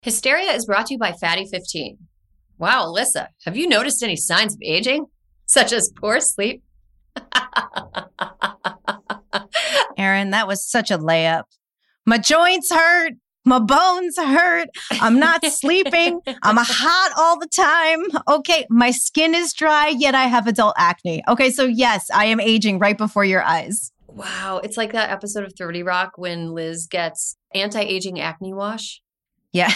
Hysteria is brought to you by Fatty 15. Wow, Alyssa, have you noticed any signs of aging, such as poor sleep? Erin, that was such a layup. My joints hurt. My bones hurt. I'm not sleeping. I'm hot all the time. Okay, my skin is dry, yet I have adult acne. Okay, so yes, I am aging right before your eyes. Wow, it's like that episode of 30 Rock when Liz gets anti-aging acne wash. Yeah.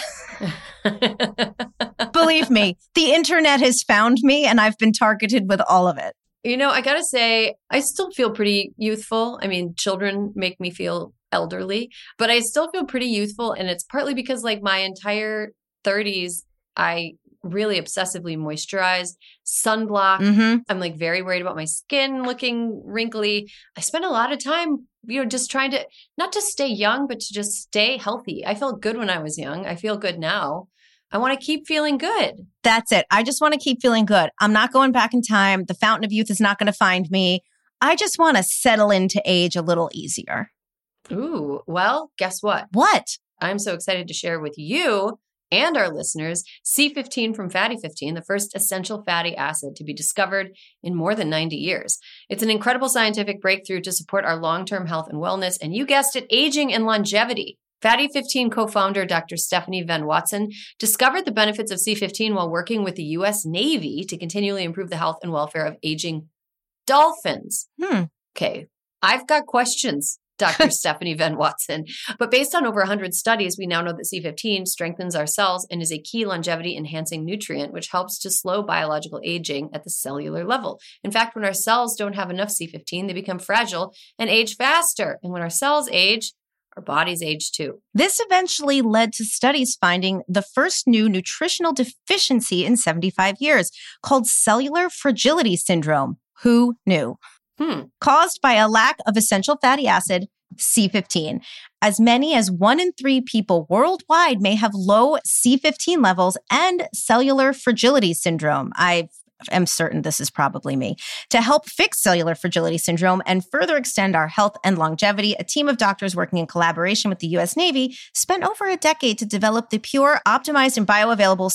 Believe me, the internet has found me and I've been targeted with all of it. You know, I gotta say, I still feel pretty youthful. I mean, children make me feel elderly, but I still feel pretty youthful. And it's partly because like my entire 30s, I really obsessively moisturize, sunblock. Mm-hmm. I'm like very worried about my skin looking wrinkly. I spend a lot of time, just trying to not just stay young, but to just stay healthy. I felt good when I was young. I feel good now. I want to keep feeling good. That's it. I just want to keep feeling good. I'm not going back in time. The fountain of youth is not going to find me. I just want to settle into age a little easier. Ooh, well, guess what? What? I'm so excited to share with you and our listeners C15 from Fatty 15, the first essential fatty acid to be discovered in more than 90 years. It's an incredible scientific breakthrough to support our long-term health and wellness, and you guessed it, aging and longevity. Fatty 15 co-founder Dr. Stephanie Venn Watson discovered the benefits of C15 while working with the U.S. Navy to continually improve the health and welfare of aging dolphins. Okay, I've got questions, Dr. Stephanie Venn Watson. But based on over 100 studies, we now know that C15 strengthens our cells and is a key longevity-enhancing nutrient, which helps to slow biological aging at the cellular level. In fact, when our cells don't have enough C15, they become fragile and age faster. And when our cells age, our bodies age too. This eventually led to studies finding the first new nutritional deficiency in 75 years called cellular fragility syndrome. Who knew? Caused by a lack of essential fatty acid, C15. As many as 1 in 3 people worldwide may have low C15 levels and cellular fragility syndrome. I am certain this is probably me. To help fix cellular fragility syndrome and further extend our health and longevity, a team of doctors working in collaboration with the U.S. Navy spent over a decade to develop the pure, optimized, and bioavailable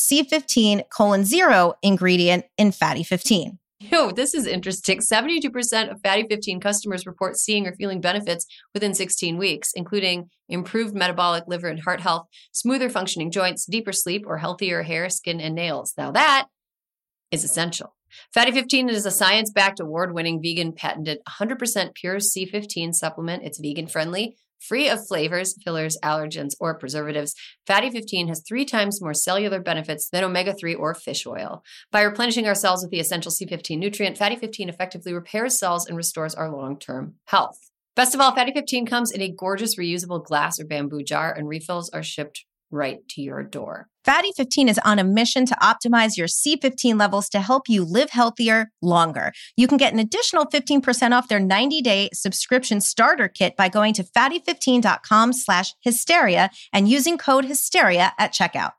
C15:0 ingredient in Fatty 15. Yo, this is interesting. 72% of Fatty 15 customers report seeing or feeling benefits within 16 weeks, including improved metabolic, liver, and heart health, smoother functioning joints, deeper sleep, or healthier hair, skin, and nails. Now that is essential. Fatty 15 is a science-backed, award-winning, vegan, patented, 100% pure C15 supplement. It's vegan-friendly, free of flavors, fillers, allergens, or preservatives. Fatty 15 has 3 times more cellular benefits than omega-3 or fish oil. By replenishing our cells with the essential C15 nutrient, Fatty 15 effectively repairs cells and restores our long-term health. Best of all, Fatty 15 comes in a gorgeous reusable glass or bamboo jar, and refills are shipped right to your door. Fatty 15 is on a mission to optimize your C15 levels to help you live healthier longer. You can get an additional 15% off their 90-day subscription starter kit by going to fatty15.com/hysteria and using code hysteria at checkout.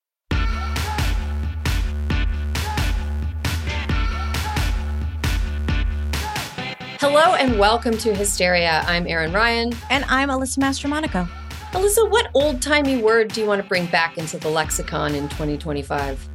Hello and welcome to Hysteria. I'm Erin Ryan. And I'm Alyssa Mastromonaco. Alyssa, what old-timey word do you want to bring back into the lexicon in 2025?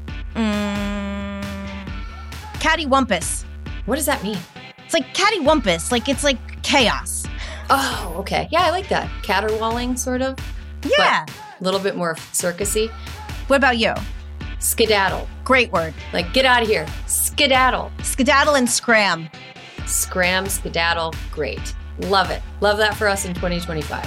Cattywampus. What does that mean? It's like cattywampus, it's like chaos. Oh, okay. Yeah, I like that. Caterwauling, sort of. Yeah. A little bit more circusy. What about you? Skedaddle. Great word. Like, get out of here. Skedaddle. Skedaddle and scram. Scram, skedaddle. Great. Love it. Love that for us in 2025.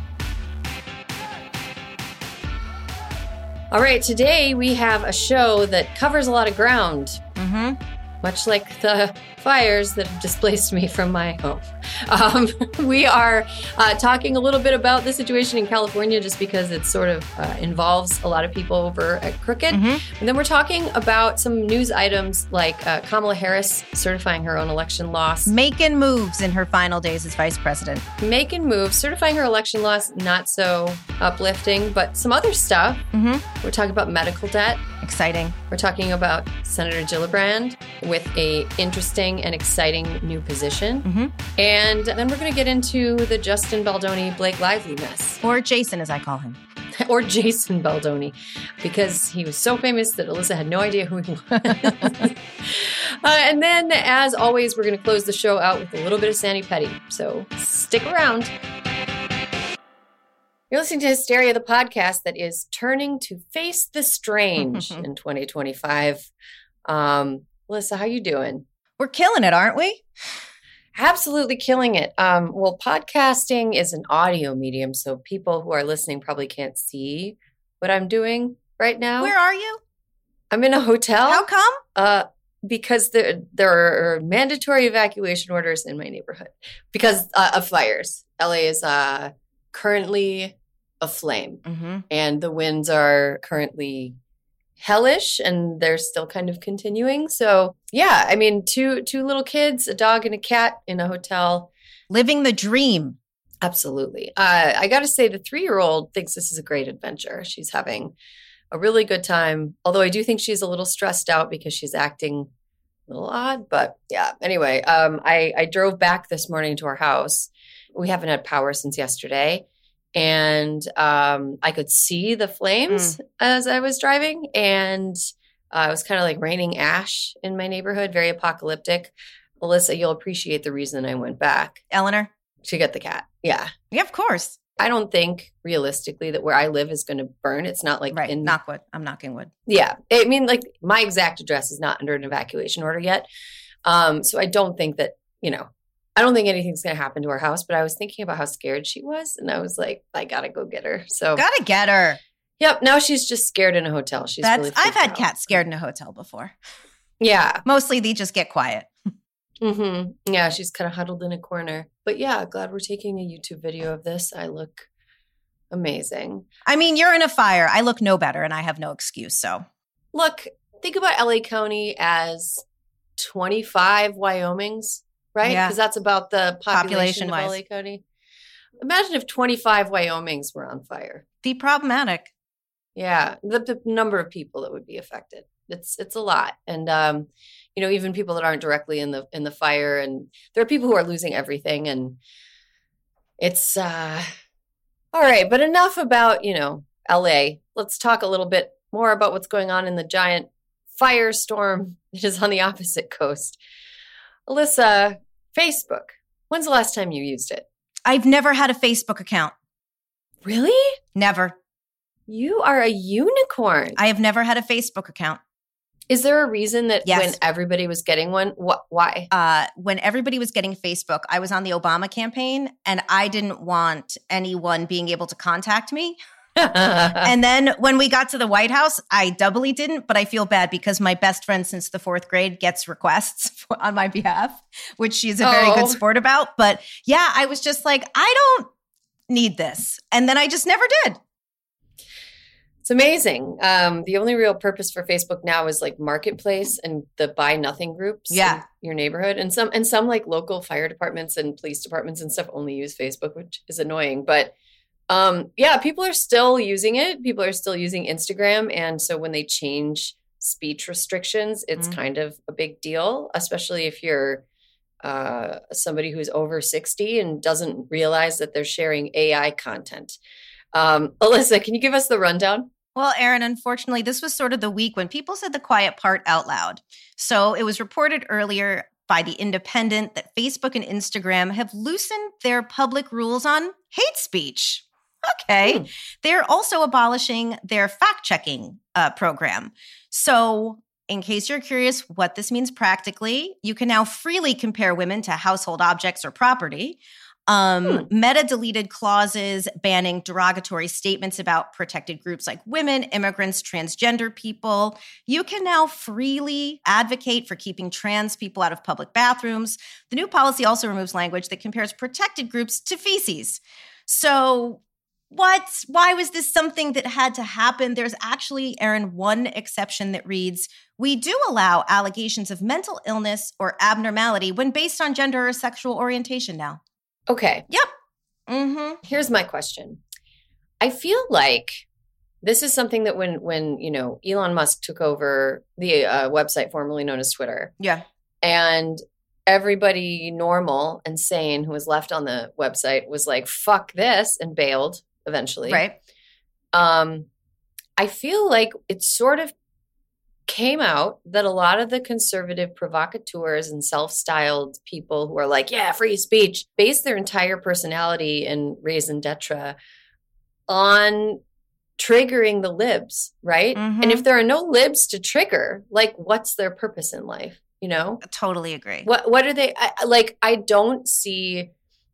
All right, today we have a show that covers a lot of ground. Much like the fires that have displaced me from my home. We are talking a little bit about the situation in California just because it sort of involves a lot of people over at Crooked. And then we're talking about some news items like Kamala Harris certifying her own election loss. Making moves in her final days as vice president. Making moves, certifying her election loss, not so uplifting, but some other stuff. We're talking about medical debt. Exciting. We're talking about Senator Gillibrand with a interesting and exciting new position. And then we're going to get into the Justin Baldoni, Blake Lively mess. Or Jason, as I call him. or Jason Baldoni, because he was so famous that Alyssa had no idea who he was. And then, as always, we're going to close the show out with a little bit of Sani Petty. So stick around. You're listening to Hysteria, the podcast that is turning to face the strange in 2025. Alyssa, how you doing? We're killing it, aren't we? Absolutely killing it. Well, podcasting is an audio medium, so people who are listening probably can't see what I'm doing right now. Where are you? I'm in a hotel. How come? Because there are mandatory evacuation orders in my neighborhood because of fires. LA is currently aflame, and the winds are currently hellish, and they're still kind of continuing. So yeah, I mean, two little kids, a dog and a cat in a hotel. Living the dream. Absolutely. I got to say, the 3-year-old thinks this is a great adventure. She's having a really good time, although I do think she's a little stressed out because she's acting a little odd. But yeah, anyway, I drove back this morning to our house. We haven't had power since yesterday. And I could see the flames as I was driving. And it was kind of like raining ash in my neighborhood, very apocalyptic. Alyssa, you'll appreciate the reason I went back. Eleanor? To get the cat. Yeah. Yeah, of course. I don't think realistically that where I live is going to burn. It's not like right. Knock wood. I'm knocking wood. Yeah. I mean, like my exact address is not under an evacuation order yet. So I don't think that, I don't think anything's going to happen to our house, but I was thinking about how scared she was. And I was like, I got to go get her. So gotta get her. Yep. Now she's just scared in a hotel. Really I've had cats scared in a hotel before. Yeah. Mostly they just get quiet. Yeah. She's kind of huddled in a corner, but yeah, glad we're taking a YouTube video of this. I look amazing. I mean, you're in a fire. I look no better and I have no excuse. So look, think about LA County as 25 Wyomings, right? Yeah. Because that's about the population of LA County. Imagine if 25 Wyomings were on fire. Be problematic. Yeah. The number of people that would be affected. It's a lot. And, even people that aren't directly in the fire, and there are people who are losing everything, and it's, all right. But enough about, LA. Let's talk a little bit more about what's going on in the giant firestorm that is on the opposite coast. Alyssa, Facebook. When's the last time you used it? I've never had a Facebook account. Really? Never. You are a unicorn. I have never had a Facebook account. Is there a reason that yes. when everybody was getting one, why? When everybody was getting Facebook, I was on the Obama campaign and I didn't want anyone being able to contact me. And then when we got to the White House, I doubly didn't, but I feel bad because my best friend since the 4th grade gets requests on my behalf, which she's a very good sport about. But yeah, I was just like, I don't need this. And then I just never did. It's amazing. The only real purpose for Facebook now is like marketplace and the buy nothing groups in your neighborhood. And some like local fire departments and police departments and stuff only use Facebook, which is annoying. But people are still using it. People are still using Instagram. And so when they change speech restrictions, it's kind of a big deal, especially if you're somebody who's over 60 and doesn't realize that they're sharing AI content. Alyssa, can you give us the rundown? Well, Erin, unfortunately, this was sort of the week when people said the quiet part out loud. So it was reported earlier by The Independent that Facebook and Instagram have loosened their public rules on hate speech. Okay. They're also abolishing their fact-checking program. So in case you're curious what this means practically, you can now freely compare women to household objects or property. Meta deleted clauses banning derogatory statements about protected groups like women, immigrants, transgender people. You can now freely advocate for keeping trans people out of public bathrooms. The new policy also removes language that compares protected groups to feces. So why was this something that had to happen? There's actually, Erin, one exception that reads, we do allow allegations of mental illness or abnormality when based on gender or sexual orientation now. Okay. Yep. Here's my question. I feel like this is something that when Elon Musk took over the website formerly known as Twitter. Yeah. And everybody normal and sane who was left on the website was like, fuck this, and bailed eventually. Right. I feel like it sort of came out that a lot of the conservative provocateurs and self-styled people who are like, yeah, free speech, base their entire personality and raison d'etre on triggering the libs, right? Mm-hmm. And if there are no libs to trigger, like, what's their purpose in life? You know? I totally agree. What are they I don't see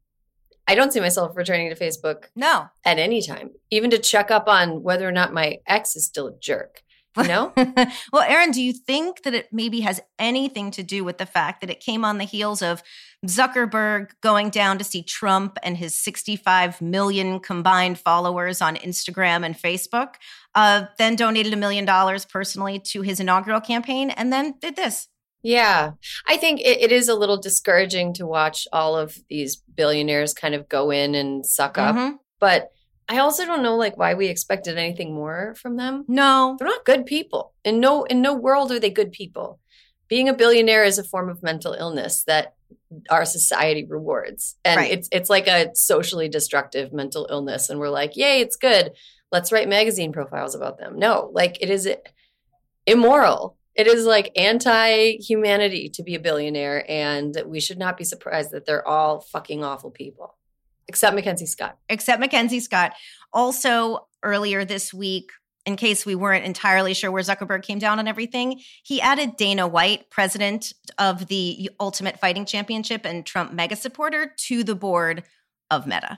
myself returning to Facebook at any time, even to check up on whether or not my ex is still a jerk. You know? Well, Erin, do you think that it maybe has anything to do with the fact that it came on the heels of Zuckerberg going down to see Trump and his 65 million combined followers on Instagram and Facebook, then donated $1 million personally to his inaugural campaign, and then did this? Yeah, I think it is a little discouraging to watch all of these billionaires kind of go in and suck up. But I also don't know like why we expected anything more from them. No. They're not good people. In no world are they good people. Being a billionaire is a form of mental illness that our society rewards. And it's like a socially destructive mental illness. And we're like, yay, it's good. Let's write magazine profiles about them. No, like it is immoral. It is like anti-humanity to be a billionaire. And we should not be surprised that they're all fucking awful people. Except Mackenzie Scott. Also, earlier this week, in case we weren't entirely sure where Zuckerberg came down on everything, he added Dana White, president of the Ultimate Fighting Championship and Trump mega supporter, to the board of Meta.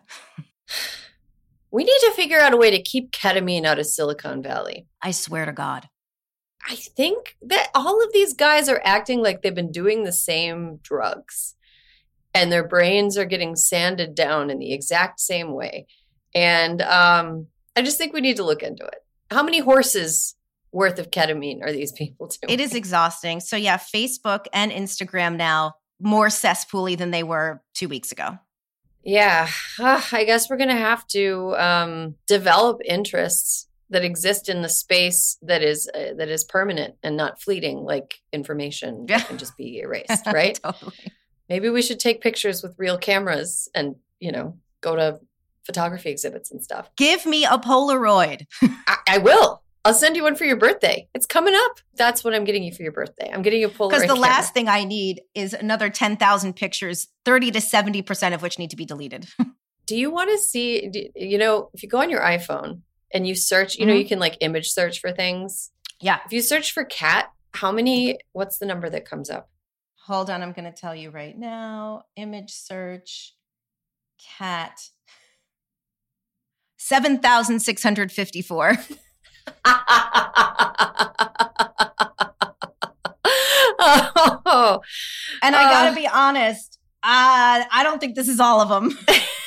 We need to figure out a way to keep ketamine out of Silicon Valley. I swear to God. I think that all of these guys are acting like they've been doing the same drugs. And their brains are getting sanded down in the exact same way. And I just think we need to look into it. How many horses worth of ketamine are these people doing? It is exhausting. So yeah, Facebook and Instagram now more cesspool-y than they were 2 weeks ago. Yeah, I guess we're going to have to develop interests that exist in the space that is permanent and not fleeting, like information that can just be erased, right? Totally. Maybe we should take pictures with real cameras and, go to photography exhibits and stuff. Give me a Polaroid. I will. I'll send you one for your birthday. It's coming up. That's what I'm getting you for your birthday. I'm getting you a Polaroid Because the camera. last thing I need is another 10,000 pictures, 30 to 70% of which need to be deleted. Do you want to see, if you go on your iPhone and you search, you can like image search for things. Yeah. If you search for cat, what's the number that comes up? Hold on, I'm going to tell you right now. Image search, cat, 7,654. Oh. And I got to be honest, I don't think this is all of them.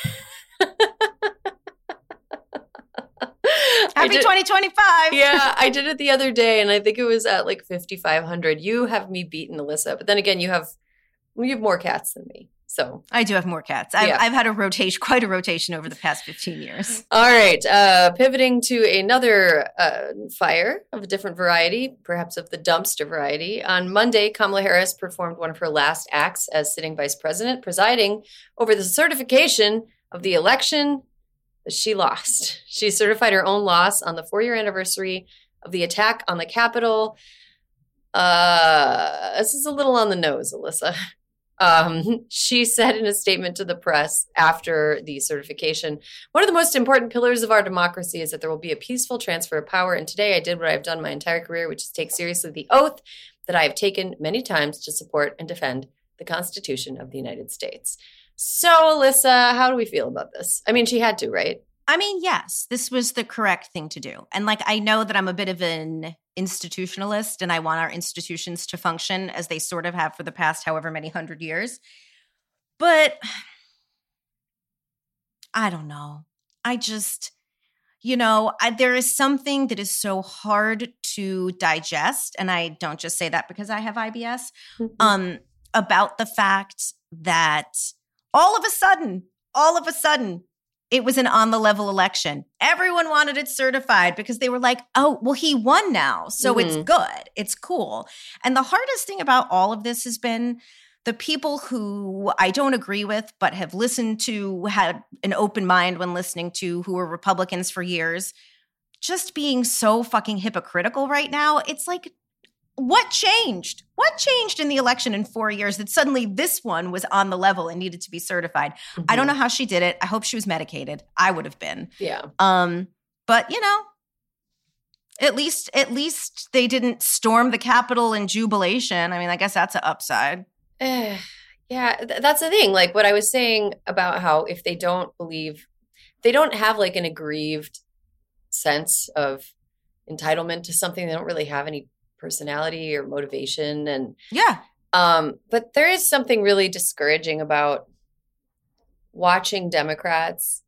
Happy 2025. Yeah, I did it the other day, and I think it was at like 5,500. You have me beaten, Alyssa. But then again, you have more cats than me. So I do have more cats. I've had quite a rotation over the past 15 years. All right. Pivoting to another fire of a different variety, perhaps of the dumpster variety. On Monday, Kamala Harris performed one of her last acts as sitting vice president, presiding over the certification of the election that she lost. She certified her own loss on the 4-year anniversary of the attack on the Capitol. This is a little on the nose, Alyssa. She said in a statement to the press after the certification, one of the most important pillars of our democracy is that there will be a peaceful transfer of power. And today I did what I've done my entire career, which is take seriously the oath that I have taken many times to support and defend the Constitution of the United States. So, Alyssa, how do we feel about this? I mean, she had to, right? I mean, yes, this was the correct thing to do. And I know that I'm a bit of an institutionalist and I want our institutions to function as they sort of have for the past however many 100 years. But I don't know. I just, there is something that is so hard to digest. And I don't just say that because I have IBS, about the fact that all of a sudden, it was an on-the-level election. Everyone wanted it certified because they were like, oh, well, he won now, so it's good. It's cool. And the hardest thing about all of this has been the people who I don't agree with but have listened to, had an open mind when listening to, who were Republicans for years, just being so fucking hypocritical right now. It's like, what changed? What changed in the election in 4 years that suddenly this one was on the level and needed to be certified? Mm-hmm. I don't know how she did it. I hope she was medicated. I would have been. Yeah. But at least they didn't storm the Capitol in jubilation. I mean, I guess that's an upside. Yeah, that's the thing. Like what I was saying about how if they don't have like an aggrieved sense of entitlement to something, they don't really have any personality or motivation. And but there is something really discouraging about watching Democrats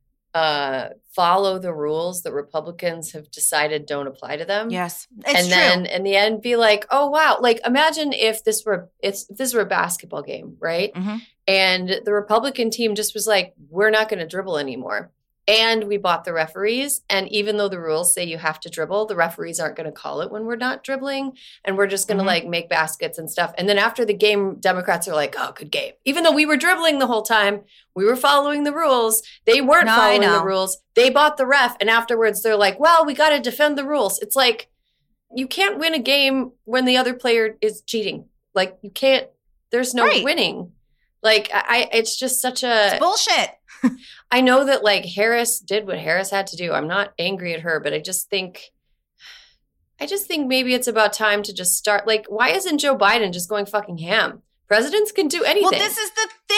follow the rules that Republicans have decided don't apply to them. Yes, it's true. Then in the end be like, oh wow, like imagine if this were a basketball game, right? Mm-hmm. And the Republican team just was like, we're not going to dribble anymore. And we bought the referees. And even though the rules say you have to dribble, the referees aren't going to call it when we're not dribbling. And we're just going to like make baskets and stuff. And then after the game, Democrats are like, oh, good game. Even though we were dribbling the whole time, we were following the rules. They weren't following the rules. They bought the ref. And afterwards they're like, well, we got to defend the rules. It's like, you can't win a game when the other player is cheating. Like you can't, there's no winning. Like it's just such it's bullshit. I know that like Harris did what Harris had to do. I'm not angry at her, but I just think maybe it's about time to just start. Like, why isn't Joe Biden just going fucking ham? Presidents can do anything. Well, this is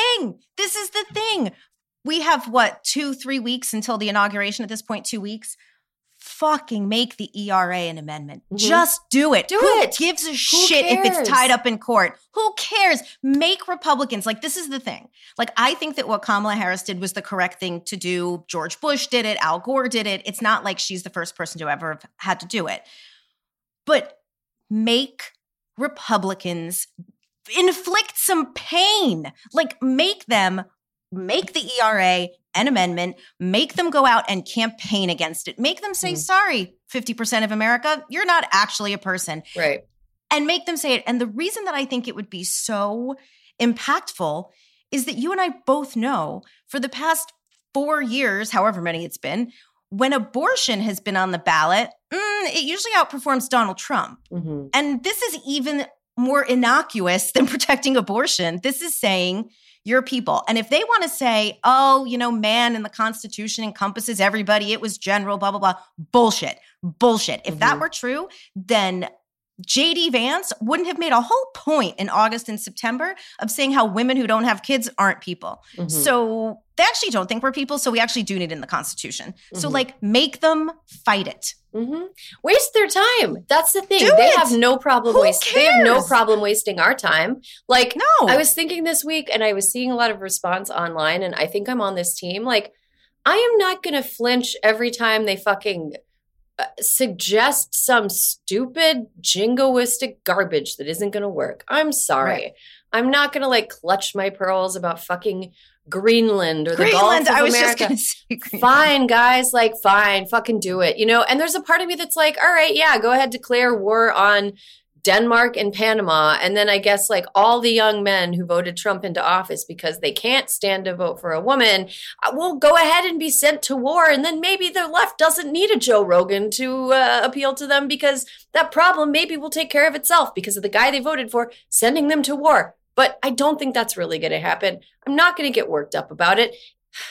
the thing. We have 2-3 weeks until the inauguration at this point, 2 weeks. Fucking make the ERA an amendment. Mm-hmm. Just do it. Who gives a shit if it's tied up in court? Who cares? Make Republicans. Like, this is the thing. Like, I think that what Kamala Harris did was the correct thing to do. George Bush did it. Al Gore did it. It's not like she's the first person to ever have had to do it. But make Republicans inflict some pain. Like, make the ERA an amendment, make them go out and campaign against it. Make them say, sorry, 50% of America, you're not actually a person. Right. And make them say it. And the reason that I think it would be so impactful is that you and I both know for the past 4 years, however many it's been, when abortion has been on the ballot, it usually outperforms Donald Trump. Mm-hmm. And this is even more innocuous than protecting abortion. This is saying your people. And if they want to say, oh, man in the Constitution encompasses everybody, it was general, blah, blah, blah, bullshit. If that were true, then J.D. Vance wouldn't have made a whole point in August and September of saying how women who don't have kids aren't people. Mm-hmm. So they actually don't think we're people, so we actually do need it in the Constitution. Mm-hmm. So, make them fight it. Mm-hmm. Waste their time. That's the thing. They have no problem They have no problem wasting our time. Like, no. I was thinking this week, and I was seeing a lot of response online, and I think I'm on this team. Like, I am not going to flinch every time they fucking suggest some stupid jingoistic garbage that isn't going to work. I'm sorry. Right. I'm not going to clutch my pearls about fucking Greenland or the Gulf of America. Fine, guys, fine, fucking do it. And there's a part of me that's like, all right, yeah, go ahead, declare war on Denmark and Panama. And then I guess all the young men who voted Trump into office because they can't stand to vote for a woman will go ahead and be sent to war. And then maybe the left doesn't need a Joe Rogan to appeal to them because that problem maybe will take care of itself because of the guy they voted for sending them to war. But I don't think that's really going to happen. I'm not going to get worked up about it.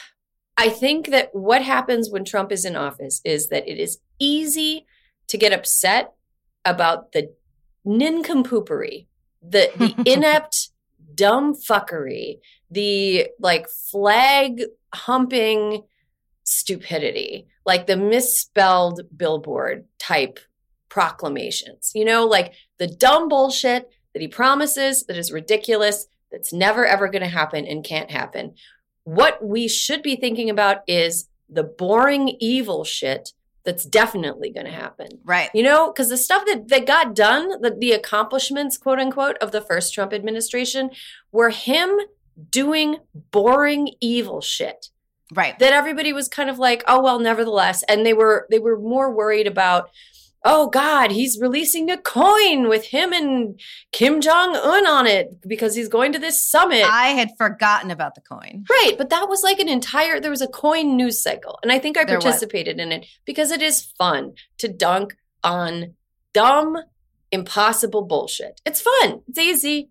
I think that what happens when Trump is in office is that it is easy to get upset about the nincompoopery, the inept dumb fuckery, the flag humping stupidity, the misspelled billboard type proclamations, the dumb bullshit that he promises, that is ridiculous, that's never, ever going to happen and can't happen. What we should be thinking about is the boring, evil shit that's definitely going to happen. Right. Because the stuff that got done, the accomplishments, quote unquote, of the first Trump administration were him doing boring, evil shit. Right. That everybody was kind of like, oh, well, nevertheless. And they were more worried about, oh God, he's releasing a coin with him and Kim Jong-un on it because he's going to this summit. I had forgotten about the coin. Right. But that was like there was a coin news cycle. And I think I participated in it because it is fun to dunk on dumb, impossible bullshit. It's fun. It's easy.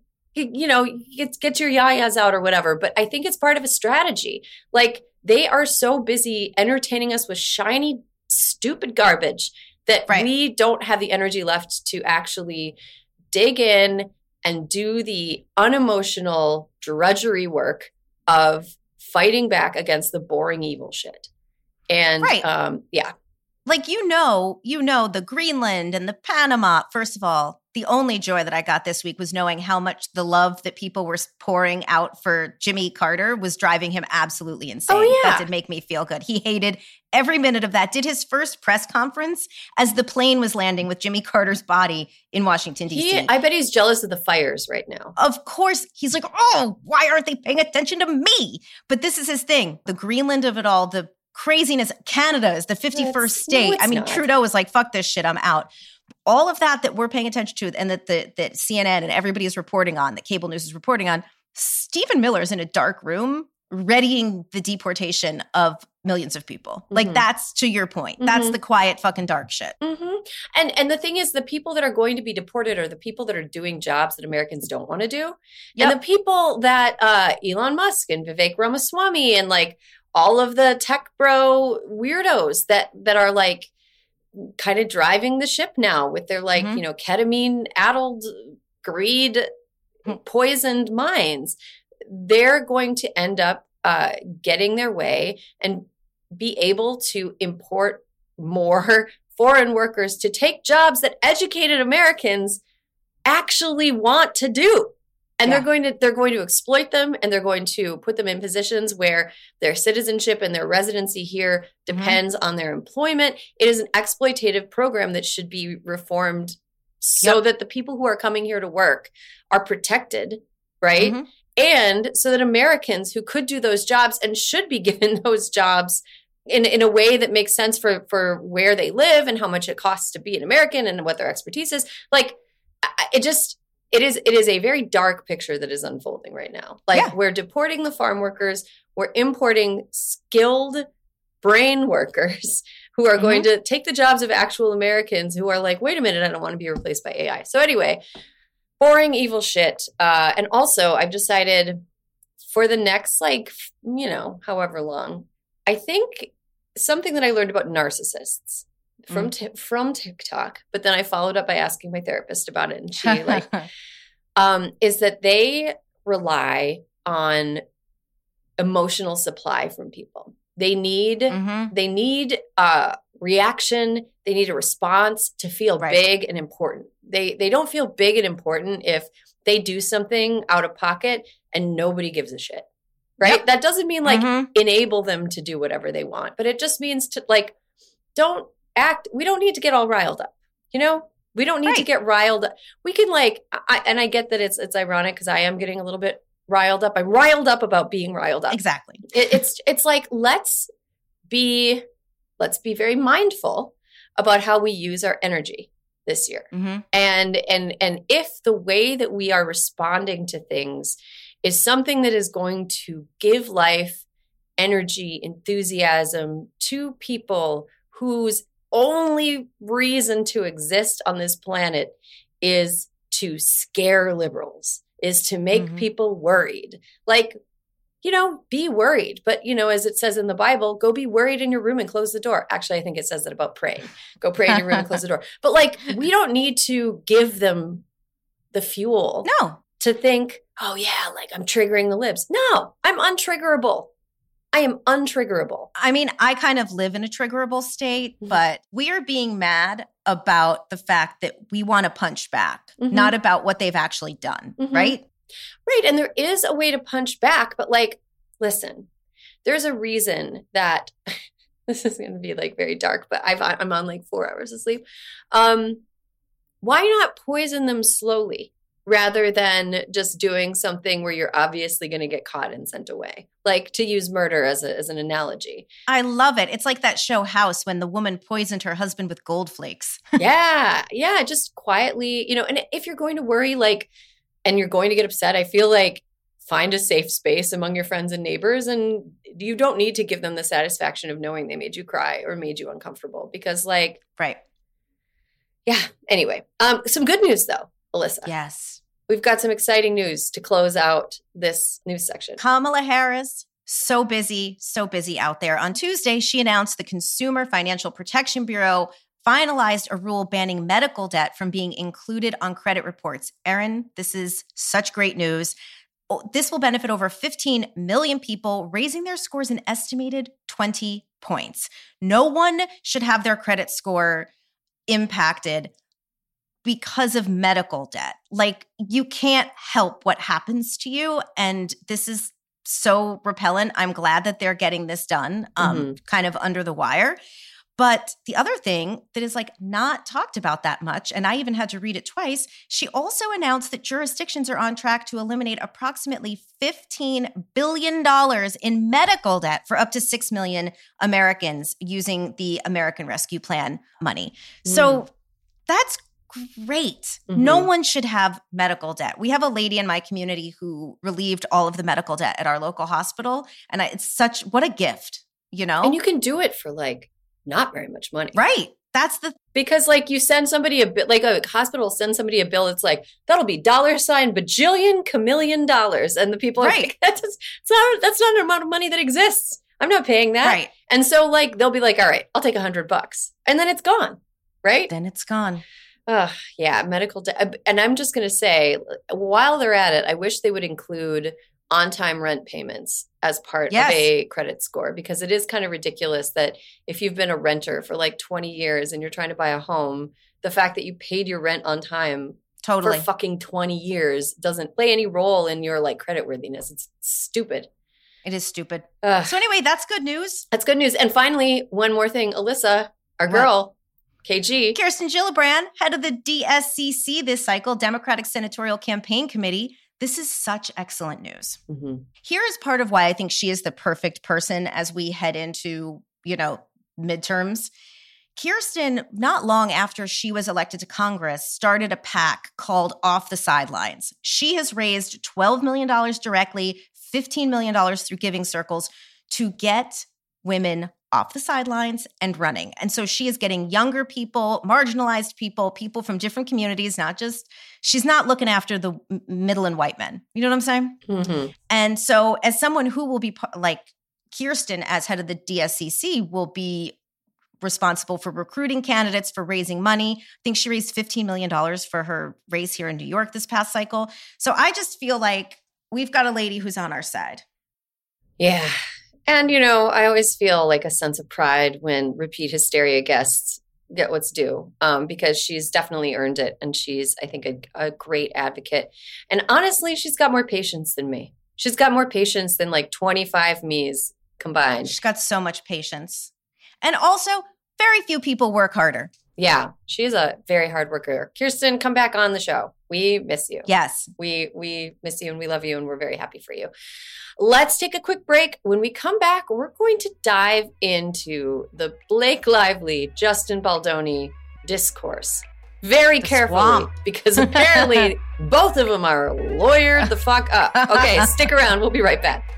Get your yayas out or whatever. But I think it's part of a strategy. Like, they are so busy entertaining us with shiny, stupid garbage that we don't have the energy left to actually dig in and do the unemotional drudgery work of fighting back against the boring evil shit. And yeah. Like, the Greenland and the Panama. First of all, the only joy that I got this week was knowing how much the love that people were pouring out for Jimmy Carter was driving him absolutely insane. Oh, yeah. That did make me feel good. He hated every minute of that. Did his first press conference as the plane was landing with Jimmy Carter's body in Washington, D.C. I bet he's jealous of the fires right now. Of course. He's like, oh, why aren't they paying attention to me? But this is his thing. The Greenland of it all, the craziness. Canada is the 51st state. Not. Trudeau was like, fuck this shit, I'm out. All of that we're paying attention to and that CNN and everybody is reporting on, that cable news is reporting on, Stephen Miller is in a dark room readying the deportation of millions of people. Mm-hmm. Like, that's to your point. Mm-hmm. That's the quiet fucking dark shit. Mm-hmm. And the thing is, the people that are going to be deported are the people that are doing jobs that Americans don't want to do. Yep. And the people that Elon Musk and Vivek Ramaswamy and like all of the tech bro weirdos that are like kind of driving the ship now with their like, ketamine addled, greed poisoned minds, they're going to end up getting their way and be able to import more foreign workers to take jobs that educated Americans actually want to do. And they're going to exploit them, and they're going to put them in positions where their citizenship and their residency here depends on their employment. It is an exploitative program that should be reformed so that the people who are coming here to work are protected, right? Mm-hmm. And so that Americans who could do those jobs and should be given those jobs in a way that makes sense for where they live and how much it costs to be an American and what their expertise is. Like, it is a very dark picture that is unfolding right now. Like, we're deporting the farm workers. We're importing skilled brain workers who are going to take the jobs of actual Americans who are like, wait a minute, I don't want to be replaced by AI. So anyway, boring, evil shit. And also, I've decided for the next, however long, I think something that I learned about narcissists from TikTok, but then I followed up by asking my therapist about it, and she is that they rely on emotional supply from people. They need reaction. They need a response to feel big and important. They don't feel big and important if they do something out of pocket and nobody gives a shit. Right? Yep. That doesn't mean enable them to do whatever they want, but it just means to don't act. We don't need to get all riled up. We don't need to get riled up. We can and I get that it's ironic because I am getting a little bit riled up. I'm riled up about being riled up. Exactly. It's like, let's be very mindful about how we use our energy this year. Mm-hmm. And if the way that we are responding to things is something that is going to give life, energy, enthusiasm to people whose only reason to exist on this planet is to scare liberals, is to make people worried. Be worried. But, as it says in the Bible, go be worried in your room and close the door. Actually, I think it says that about praying. Go pray in your room and close the door. But we don't need to give them the fuel to think, oh yeah, I'm triggering the libs. No, I'm untriggerable. I am untriggerable. I mean, I kind of live in a triggerable state, but we are being mad about the fact that we want to punch back, not about what they've actually done, right? Right. And there is a way to punch back, but listen, there's a reason that this is going to be very dark, but I'm on 4 hours of sleep. Why not poison them slowly? rather than just doing something where you're obviously going to get caught and sent away. Like, to use murder as an analogy. I love it. It's like that show House when the woman poisoned her husband with gold flakes. Yeah. Just quietly, and if you're going to worry, like, and you're going to get upset, I feel like find a safe space among your friends and neighbors, and you don't need to give them the satisfaction of knowing they made you cry or made you uncomfortable because, like, right. Yeah. Anyway, some good news though, Alyssa. Yes. We've got some exciting news to close out this news section. Kamala Harris, so busy out there. On Tuesday, she announced the Consumer Financial Protection Bureau finalized a rule banning medical debt from being included on credit reports. Erin, this is such great news. This will benefit over 15 million people, raising their scores an estimated 20 points. No one should have their credit score impacted because of medical debt. Like, you can't help what happens to you. And this is so repellent. I'm glad that they're getting this done kind of under the wire. But the other thing that is like not talked about that much, and I even had to read it twice, she also announced that jurisdictions are on track to eliminate approximately $15 billion in medical debt for up to 6 million Americans using the American Rescue Plan money. So that's great. No one should have medical debt. We have a lady in my community who relieved all of the medical debt at our local hospital. And it's what a gift, And you can do it for like not very much money. Right. Because like you send somebody a bill, like a hospital sends somebody a bill, it's like, that'll be $bajillion chameleon dollars. And the people are like, that's not an amount of money that exists. I'm not paying that. Right. And so like, they'll be like, all right, I'll take $100. And then it's gone. Right. Then it's gone. Yeah. Medical debt. And I'm just going to say, while they're at it, I wish they would include on-time rent payments as part of a credit score, because it is kind of ridiculous that if you've been a renter for like 20 years and you're trying to buy a home, the fact that you paid your rent on time for fucking 20 years doesn't play any role in your like creditworthiness. It's stupid. It is stupid. So anyway, that's good news. That's good news. And finally, one more thing, Alyssa, our girl, KG. Kirsten Gillibrand, head of the DSCC this cycle, Democratic Senatorial Campaign Committee. This is such excellent news. Here is part of why I think she is the perfect person as we head into, midterms. Kirsten, not long after she was elected to Congress, started a PAC called Off the Sidelines. She has raised $12 million directly, $15 million through giving circles to get women off the sidelines and running. And so she is getting younger people, marginalized people, people from different communities, she's not looking after the middle and white men. You know what I'm saying? And so as someone who will be like Kirsten as head of the DSCC will be responsible for recruiting candidates, for raising money. I think she raised $15 million for her race here in New York this past cycle. So I just feel like we've got a lady who's on our side. Yeah. And, I always feel like a sense of pride when repeat hysteria guests get what's due, because she's definitely earned it. And she's, I think, a great advocate. And honestly, she's got more patience than me. She's got more patience than like 25 me's combined. She's got so much patience. And also, very few people work harder. Yeah, she's a very hard worker. Kirsten, come back on the show. We miss you. Yes. We miss you and we love you and we're very happy for you. Let's take a quick break. When we come back, we're going to dive into the Blake Lively, Justin Baldoni discourse. Very carefully, because apparently both of them are lawyered the fuck up. Okay, stick around. We'll be right back.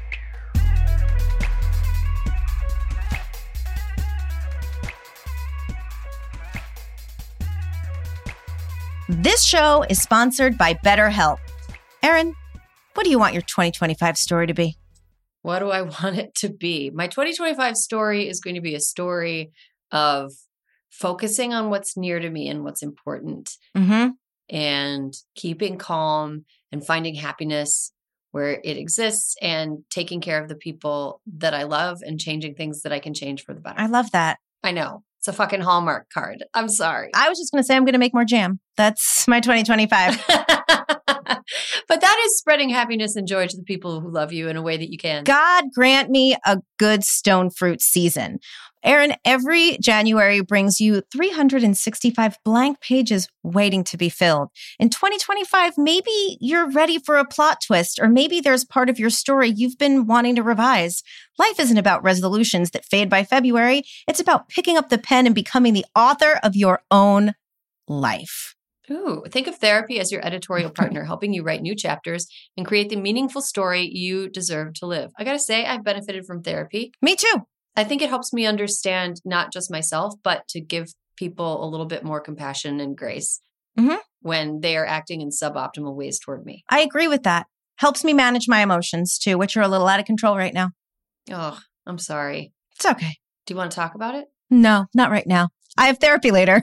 This show is sponsored by BetterHelp. Erin, what do you want your 2025 story to be? What do I want it to be? My 2025 story is going to be a story of focusing on what's near to me and what's important, and keeping calm and finding happiness where it exists and taking care of the people that I love and changing things that I can change for the better. I love that. I know. It's a fucking Hallmark card. I'm sorry. I was just going to say I'm going to make more jam. That's my 2025. But that is spreading happiness and joy to the people who love you in a way that you can. God grant me a good stone fruit season. Erin, every January brings you 365 blank pages waiting to be filled. In 2025, maybe you're ready for a plot twist, or maybe there's part of your story you've been wanting to revise. Life isn't about resolutions that fade by February. It's about picking up the pen and becoming the author of your own life. Ooh, think of therapy as your editorial partner, helping you write new chapters and create the meaningful story you deserve to live. I got to say, I've benefited from therapy. Me too. I think it helps me understand not just myself, but to give people a little bit more compassion and grace when they are acting in suboptimal ways toward me. I agree with that. Helps me manage my emotions too, which are a little out of control right now. Oh, I'm sorry. It's okay. Do you want to talk about it? No, not right now. I have therapy later.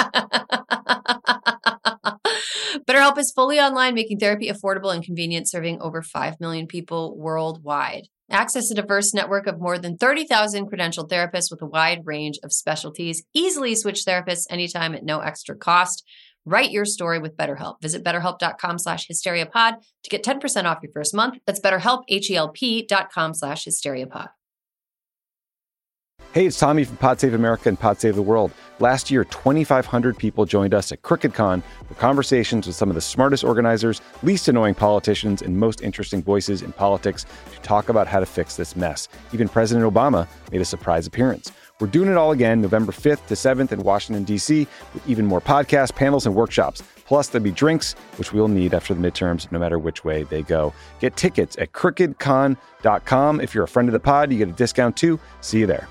BetterHelp is fully online, making therapy affordable and convenient, serving over 5 million people worldwide. Access a diverse network of more than 30,000 credentialed therapists with a wide range of specialties. Easily switch therapists anytime at no extra cost. Write your story with BetterHelp. Visit BetterHelp.com/HysteriaPod to get 10% off your first month. That's BetterHelp, HELP.com/HysteriaPod. Hey, it's Tommy from Pod Save America and Pod Save the World. Last year, 2,500 people joined us at CrookedCon for conversations with some of the smartest organizers, least annoying politicians, and most interesting voices in politics to talk about how to fix this mess. Even President Obama made a surprise appearance. We're doing it all again November 5th to 7th in Washington, D.C., with even more podcasts, panels, and workshops. Plus, there'll be drinks, which we'll need after the midterms, no matter which way they go. Get tickets at crookedcon.com. If you're a friend of the pod, you get a discount too. See you there.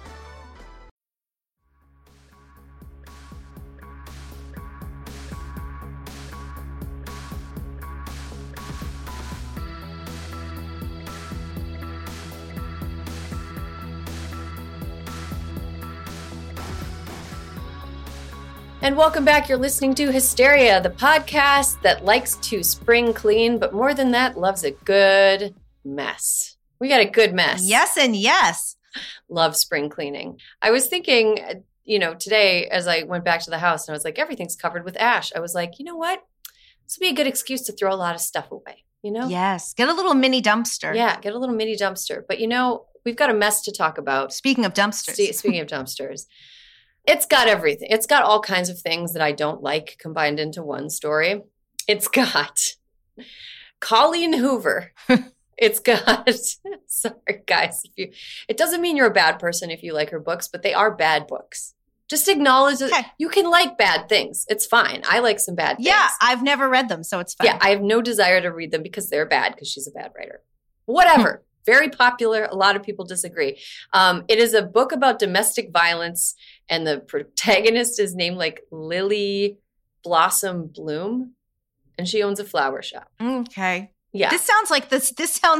And welcome back. You're listening to Hysteria, the podcast that likes to spring clean, but more than that, loves a good mess. We got a good mess. Yes and yes. Love spring cleaning. I was thinking, today as I went back to the house and I was like, everything's covered with ash. I was like, you know what? This would be a good excuse to throw a lot of stuff away, Yes. Get a little mini dumpster. Yeah, get a little mini dumpster. But we've got a mess to talk about. Speaking of dumpsters. Speaking of dumpsters. It's got everything. It's got all kinds of things that I don't like combined into one story. It's got Colleen Hoover. It's got, sorry guys, it doesn't mean you're a bad person if you like her books, but they are bad books. Just acknowledge that you can like bad things. It's fine. I like some bad things. Yeah, I've never read them, so it's fine. Yeah, I have no desire to read them because they're bad because she's a bad writer. Whatever. Very popular. A lot of people disagree. It is a book about domestic violence, and the protagonist is named like Lily Blossom Bloom, and she owns a flower shop. Okay. Yeah. This sounds like the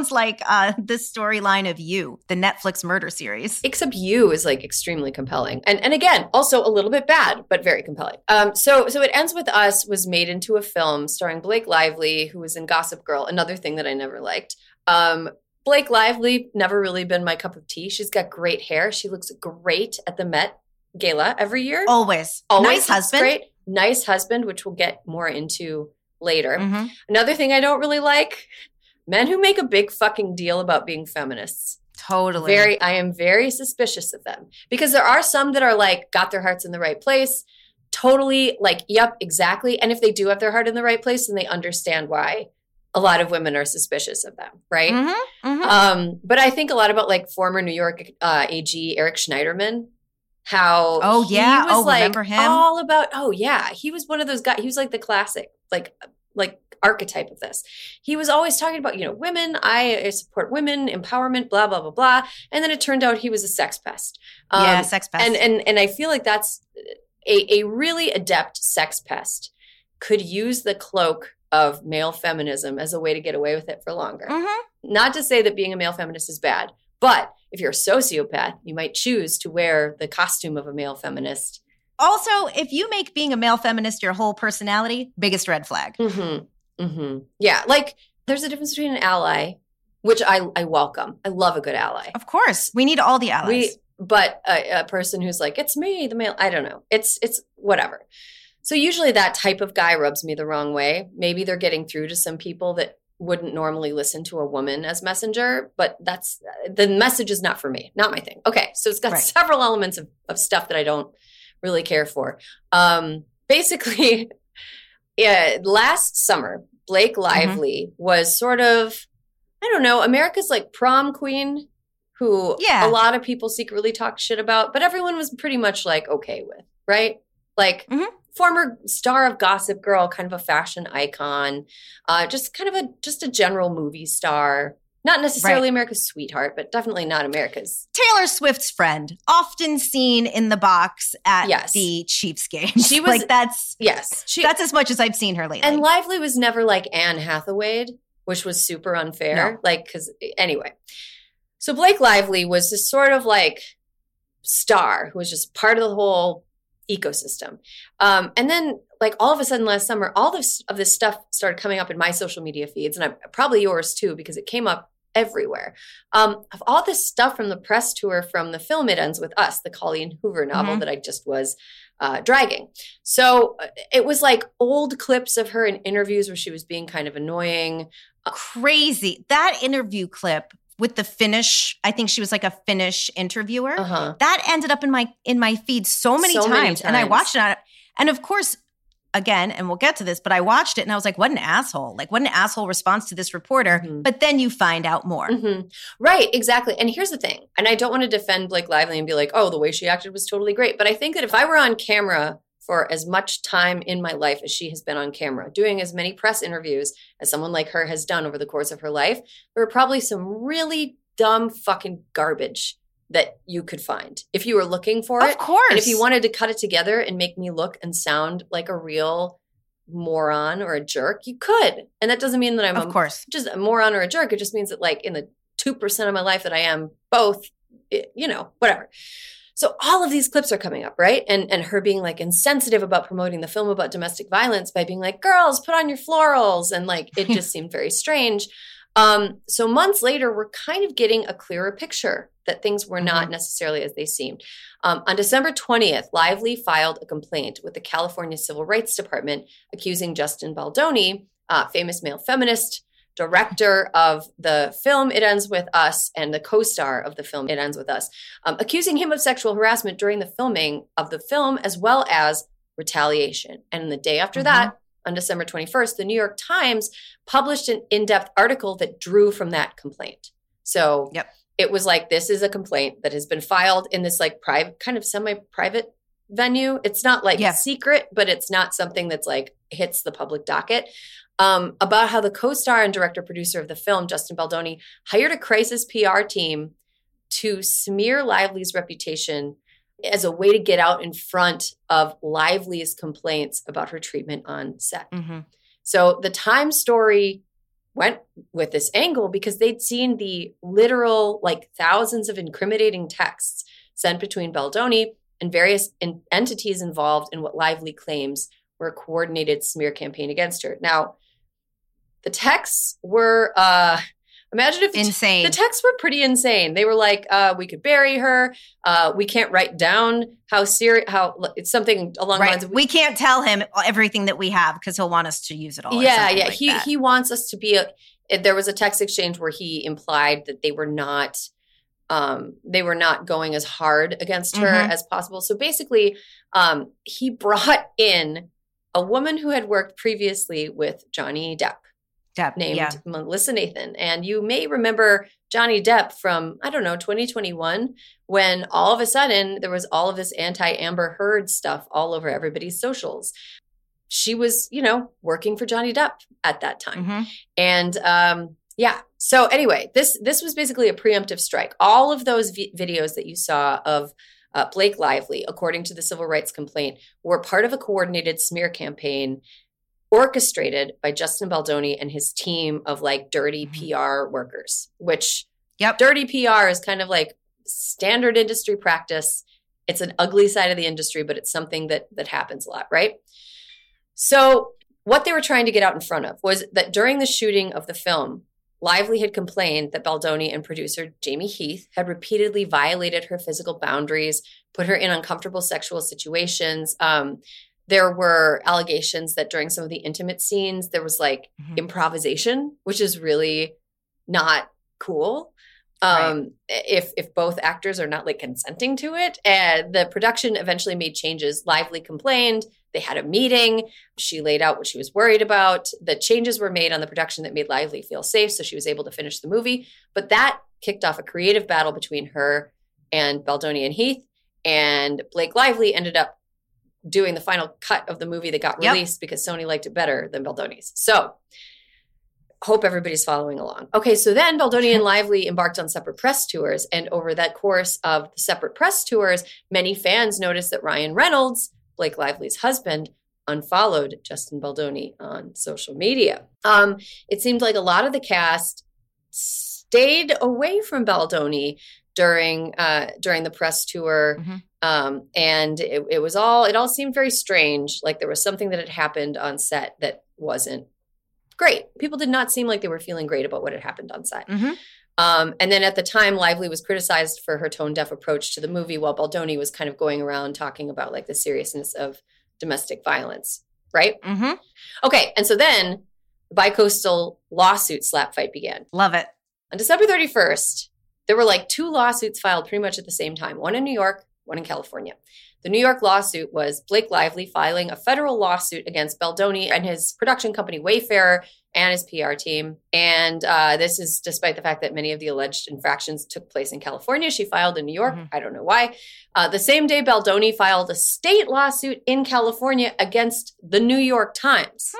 storyline of You, the Netflix murder series. Except You is like extremely compelling. And again, also a little bit bad, but very compelling. So It Ends With Us was made into a film starring Blake Lively, who was in Gossip Girl, another thing that I never liked. Blake Lively, never really been my cup of tea. She's got great hair. She looks great at the Met Gala every year. Always. Nice husband. Great. Nice husband, which we'll get more into later. Mm-hmm. Another thing I don't really like, men who make a big fucking deal about being feminists. Totally. I am very suspicious of them because there are some that are like, got their hearts in the right place. Totally like, yep, exactly. And if they do have their heart in the right place, then they understand why a lot of women are suspicious of them, right? Mm-hmm, mm-hmm. But I think a lot about like former New York AG Eric Schneiderman, how he was like remember him? All about, he was one of those guys. He was like the classic, like archetype of this. He was always talking about, women, I support women, empowerment, blah, blah, blah, blah. And then it turned out he was a sex pest. Sex pest. And I feel like that's a really adept sex pest could use the cloak of male feminism as a way to get away with it for longer. Mm-hmm. Not to say that being a male feminist is bad, but if you're a sociopath, you might choose to wear the costume of a male feminist. Also, if you make being a male feminist your whole personality, biggest red flag. Mm-hmm. Mm-hmm. Yeah, like there's a difference between an ally, which I welcome. I love a good ally. Of course. We need all the allies. But a person who's like, it's me, the male, I don't know. It's whatever. So usually that type of guy rubs me the wrong way. Maybe they're getting through to some people that wouldn't normally listen to a woman as messenger, but the message is not for me, not my thing. Okay, so it's got several elements of stuff that I don't really care for. Basically, last summer, Blake Lively was sort of, I don't know, America's like prom queen, who a lot of people secretly talk shit about, but everyone was pretty much like okay with, right? Like former star of Gossip Girl, kind of a fashion icon, just kind of a general movie star. Not necessarily America's sweetheart, but definitely not America's. Taylor Swift's friend, often seen in the box at the Chiefs games. She was like that's as much as I've seen her lately. And Lively was never like Anne Hathaway, which was super unfair. No. Like, because anyway, so Blake Lively was this sort of like star who was just part of the whole ecosystem. And then like all of a sudden last summer, all of this stuff started coming up in my social media feeds, and probably yours too, because it came up everywhere. Of all this stuff from the press tour from the film It Ends With Us, the Colleen Hoover novel that I just was dragging. So it was like old clips of her in interviews where she was being kind of annoying. Crazy. That interview clip with the Finnish, I think she was like a Finnish interviewer. That ended up in my feed so many times. And I watched it. And of course, again, and we'll get to this, but I watched it and I was like, what an asshole. Like, what an asshole response to this reporter. But then you find out more. Right, exactly. And here's the thing. And I don't want to defend Blake Lively and be like, oh, the way she acted was totally great. But I think that if I were on camera for as much time in my life as she has been on camera, doing as many press interviews as someone like her has done over the course of her life, there are probably some really dumb fucking garbage that you could find if you were looking for it. Of course. And if you wanted to cut it together and make me look and sound like a real moron or a jerk, you could. And that doesn't mean that I'm just a moron or a jerk. It just means that like in the 2% of my life that I am both, whatever. So all of these clips are coming up, right? And her being like insensitive about promoting the film about domestic violence by being like, girls, put on your florals. And like, it just seemed very strange. So months later, we're kind of getting a clearer picture that things were not necessarily as they seemed. On December 20th, Lively filed a complaint with the California Civil Rights Department accusing Justin Baldoni, famous male feminist, director of the film It Ends With Us and the co-star of the film It Ends With Us, accusing him of sexual harassment during the filming of the film as well as retaliation. And the day after that, on December 21st, the New York Times published an in-depth article that drew from that complaint. So it was like, this is a complaint that has been filed in this like private, kind of semi-private venue. It's not like secret, but it's not something that's like hits the public docket. About how the co-star and director-producer of the film, Justin Baldoni, hired a crisis PR team to smear Lively's reputation as a way to get out in front of Lively's complaints about her treatment on set. So the Times story went with this angle because they'd seen the literal, like thousands of incriminating texts sent between Baldoni and various entities involved in what Lively claims were a coordinated smear campaign against her. Now, the texts were, imagine if insane. The texts were pretty insane. They were like, we could bury her. We can't write down it's something along the lines of. We can't tell him everything that we have because he'll want us to use it all. He wants us to be there was a text exchange where he implied that they were not going as hard against her as possible. So basically, he brought in a woman who had worked previously with Johnny Depp. Named Melissa Nathan. And you may remember Johnny Depp from, 2021, when all of a sudden there was all of this anti-Amber Heard stuff all over everybody's socials. She was, working for Johnny Depp at that time. And so anyway, this was basically a preemptive strike. All of those videos that you saw of Blake Lively, according to the civil rights complaint, were part of a coordinated smear campaign orchestrated by Justin Baldoni and his team of like dirty PR workers, which dirty PR is kind of like standard industry practice. It's an ugly side of the industry, but it's something that happens a lot, right? So what they were trying to get out in front of was that during the shooting of the film, Lively had complained that Baldoni and producer Jamie Heath had repeatedly violated her physical boundaries, put her in uncomfortable sexual situations, There were allegations that during some of the intimate scenes, there was like improvisation, which is really not cool. If both actors are not like consenting to it. And the production eventually made changes. Lively complained. They had a meeting. She laid out what she was worried about. The changes were made on the production that made Lively feel safe, so she was able to finish the movie. But that kicked off a creative battle between her and Baldoni and Heath. And Blake Lively ended up doing the final cut of the movie that got released because Sony liked it better than Baldoni's. So hope everybody's following along. Okay, so then Baldoni and Lively embarked on separate press tours. And over that course of the separate press tours, many fans noticed that Ryan Reynolds, Blake Lively's husband, unfollowed Justin Baldoni on social media. It seemed like a lot of the cast stayed away from Baldoni during the press tour. And it all seemed very strange. Like there was something that had happened on set that wasn't great. People did not seem like they were feeling great about what had happened on set. And then at the time, Lively was criticized for her tone-deaf approach to the movie, while Baldoni was kind of going around talking about like the seriousness of domestic violence, right? Okay, and so then the bicoastal lawsuit slap fight began. Love it. On December 31st, there were like 2 lawsuits filed pretty much at the same time, one in New York, one in California. The New York lawsuit was Blake Lively filing a federal lawsuit against Baldoni and his production company Wayfarer and his PR team. And this is despite the fact that many of the alleged infractions took place in California. She filed in New York. I don't know why. The same day, Baldoni filed a state lawsuit in California against the New York Times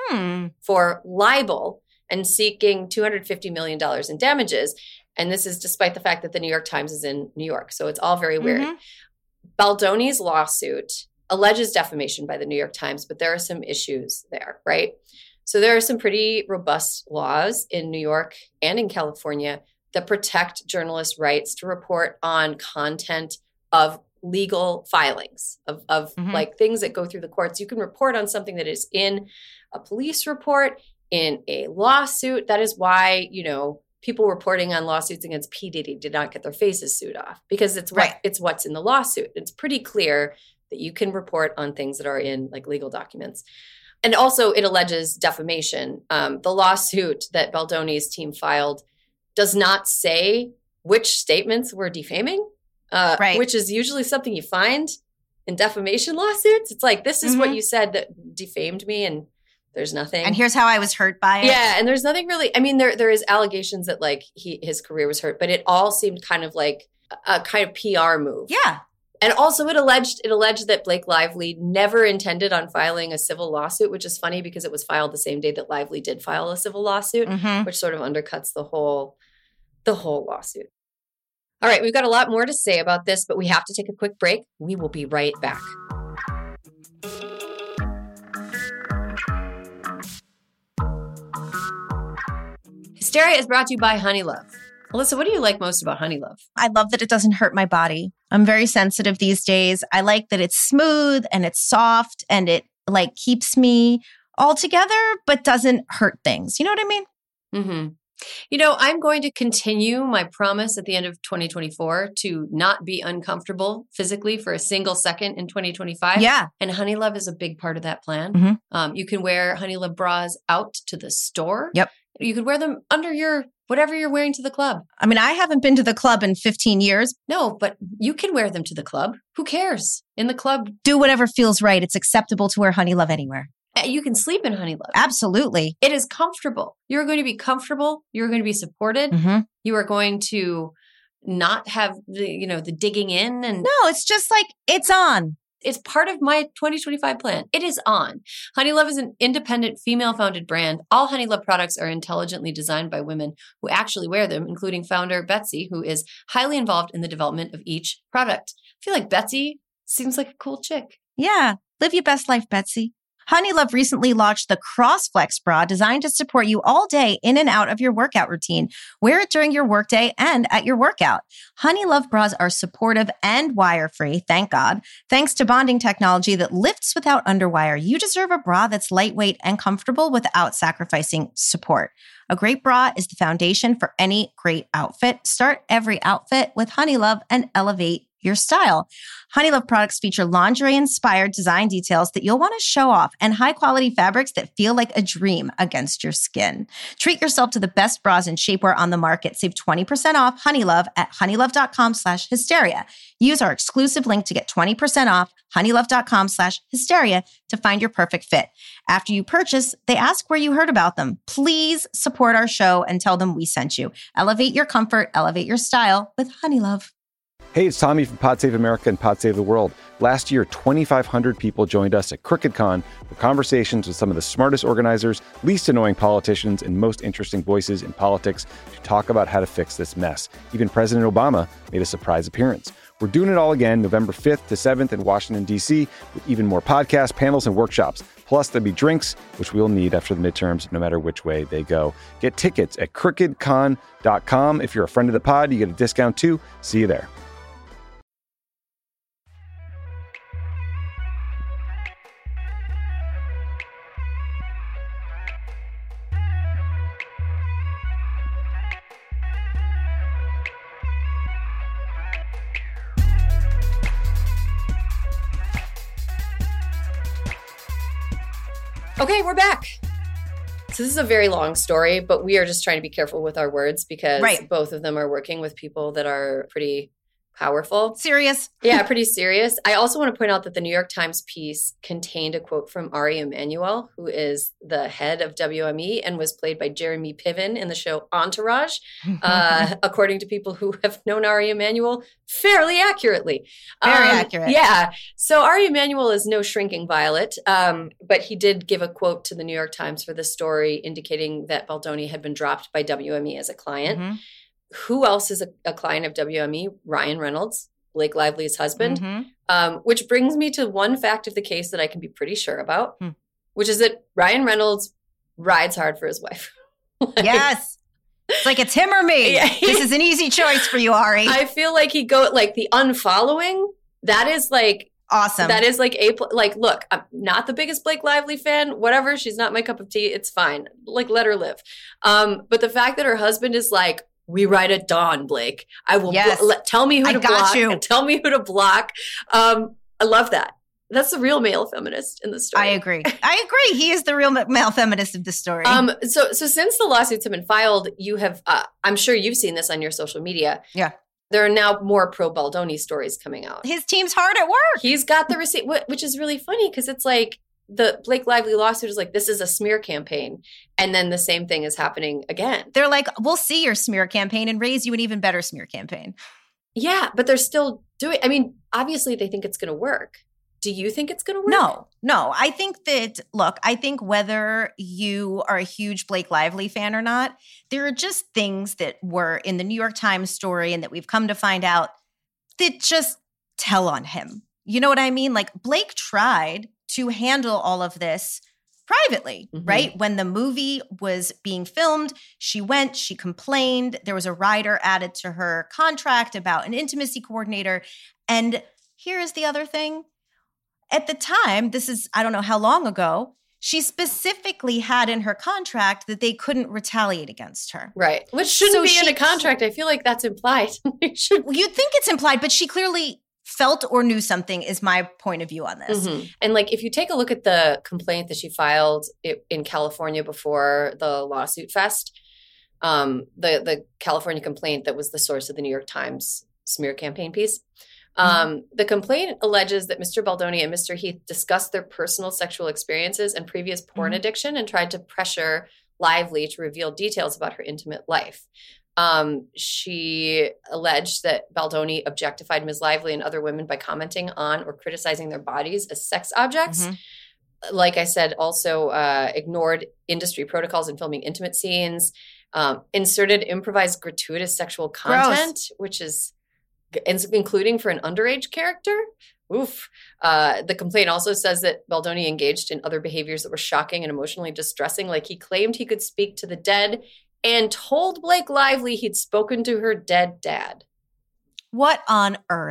for libel and seeking $250 million in damages. And this is despite the fact that the New York Times is in New York. So it's all very weird. Baldoni's lawsuit alleges defamation by the New York Times, but there are some issues there, right? So there are some pretty robust laws in New York and in California that protect journalists' rights to report on content of legal filings, of like things that go through the courts. You can report on something that is in a police report, in a lawsuit. That is why, people reporting on lawsuits against P. Diddy did not get their faces sued off, because it's what's in the lawsuit. It's pretty clear that you can report on things that are in like legal documents. And also it alleges defamation. The lawsuit that Baldoni's team filed does not say which statements were defaming, which is usually something you find in defamation lawsuits. It's like, this is what you said that defamed me, and there's nothing. And here's how I was hurt by it. Yeah, and there's nothing really. I mean, there is allegations that like his career was hurt, but it all seemed kind of like a kind of PR move. Yeah. And also it alleged that Blake Lively never intended on filing a civil lawsuit, which is funny because it was filed the same day that Lively did file a civil lawsuit, which sort of undercuts the whole lawsuit. All right, we've got a lot more to say about this, but we have to take a quick break. We will be right back. Hysteria is brought to you by Honeylove. Alyssa, what do you like most about Honeylove? I love that it doesn't hurt my body. I'm very sensitive these days. I like that it's smooth and it's soft and it like keeps me all together, but doesn't hurt things. You know what I mean? I'm going to continue my promise at the end of 2024 to not be uncomfortable physically for a single second in 2025. Yeah. And Honeylove is a big part of that plan. You can wear Honeylove bras out to the store. Yep. You could wear them under your whatever you're wearing to the club. I mean, I haven't been to the club in 15 years. No, but you can wear them to the club. Who cares? In the club. Do whatever feels right. It's acceptable to wear Honeylove anywhere. You can sleep in Honeylove. Absolutely. It is comfortable. You're going to be comfortable. You're going to be supported. You are going to not have the digging in. And no, it's just like, it's on. It's part of my 2025 plan. It is on. Honeylove is an independent, female-founded brand. All Honeylove products are intelligently designed by women who actually wear them, including founder Betsy, who is highly involved in the development of each product. I feel like Betsy seems like a cool chick. Yeah. Live your best life, Betsy. Honeylove recently launched the CrossFlex bra designed to support you all day in and out of your workout routine. Wear it during your workday and at your workout. Honeylove bras are supportive and wire-free, thank God. Thanks to bonding technology that lifts without underwire, you deserve a bra that's lightweight and comfortable without sacrificing support. A great bra is the foundation for any great outfit. Start every outfit with Honeylove and elevate your style. Honeylove products feature lingerie-inspired design details that you'll want to show off and high-quality fabrics that feel like a dream against your skin. Treat yourself to the best bras and shapewear on the market. Save 20% off Honeylove at honeylove.com/hysteria. Use our exclusive link to get 20% off honeylove.com/hysteria to find your perfect fit. After you purchase, they ask where you heard about them. Please support our show and tell them we sent you. Elevate your comfort, elevate your style with Honeylove. Hey, it's Tommy from Pod Save America and Pod Save the World. Last year, 2,500 people joined us at CrookedCon for conversations with some of the smartest organizers, least annoying politicians, and most interesting voices in politics to talk about how to fix this mess. Even President Obama made a surprise appearance. We're doing it all again November 5th to 7th in Washington, D.C., with even more podcasts, panels, and workshops. Plus, there'll be drinks, which we'll need after the midterms, no matter which way they go. Get tickets at crookedcon.com. If you're a friend of the pod, you get a discount too. See you there. Okay, we're back. So this is a very long story, but we are just trying to be careful with our words because both of them are working with people that are pretty powerful. Serious. Yeah, pretty serious. I also want to point out that the New York Times piece contained a quote from Ari Emanuel, who is the head of WME and was played by Jeremy Piven in the show Entourage, according to people who have known Ari Emanuel fairly accurately. Very accurate. Yeah. So Ari Emanuel is no shrinking violet, but he did give a quote to the New York Times for the story indicating that Baldoni had been dropped by WME as a client. Mm-hmm. Who else is a client of WME? Ryan Reynolds, Blake Lively's husband, which brings me to one fact of the case that I can be pretty sure about, which is that Ryan Reynolds rides hard for his wife. Yes. It's like it's him or me. Yeah. This is an easy choice for you, Ari. I feel like the unfollowing, that is like awesome. That is like look, I'm not the biggest Blake Lively fan, whatever. She's not my cup of tea. It's fine. Like, let her live. But the fact that her husband is like, we ride at dawn, Blake. I will tell me who to block. Tell me who to block. I love that. That's the real male feminist in the story. I agree. He is the real male feminist of the story. So since the lawsuits have been filed, you have, I'm sure you've seen this on your social media. Yeah. There are now more pro Baldoni stories coming out. His team's hard at work. He's got the receipt, which is really funny because it's like, the Blake Lively lawsuit is like, this is a smear campaign. And then the same thing is happening again. They're like, we'll see your smear campaign and raise you an even better smear campaign. Yeah, but they're still doing, I mean, obviously they think it's going to work. Do you think it's going to work? No. I think whether you are a huge Blake Lively fan or not, there are just things that were in the New York Times story and that we've come to find out that just tell on him. You know what I mean? Like, Blake tried to handle all of this privately, right? When the movie was being filmed, she complained. There was a rider added to her contract about an intimacy coordinator. And here's the other thing. At the time, this is, I don't know how long ago, she specifically had in her contract that they couldn't retaliate against her. Right. Which shouldn't be in a contract. I feel like that's implied. You'd think it's implied, but she clearly felt or knew something is my point of view on this. And like, if you take a look at the complaint that she filed in California before the lawsuit fest, the California complaint that was the source of the New York Times smear campaign piece, the complaint alleges that Mr. Baldoni and Mr. Heath discussed their personal sexual experiences and previous porn addiction and tried to pressure Lively to reveal details about her intimate life. She alleged that Baldoni objectified Ms. Lively and other women by commenting on or criticizing their bodies as sex objects. Like I said, also ignored industry protocols in filming intimate scenes, inserted improvised gratuitous sexual content, which is including for an underage character. Oof. The complaint also says that Baldoni engaged in other behaviors that were shocking and emotionally distressing. Like, he claimed he could speak to the dead and told Blake Lively he'd spoken to her dead dad. What on earth?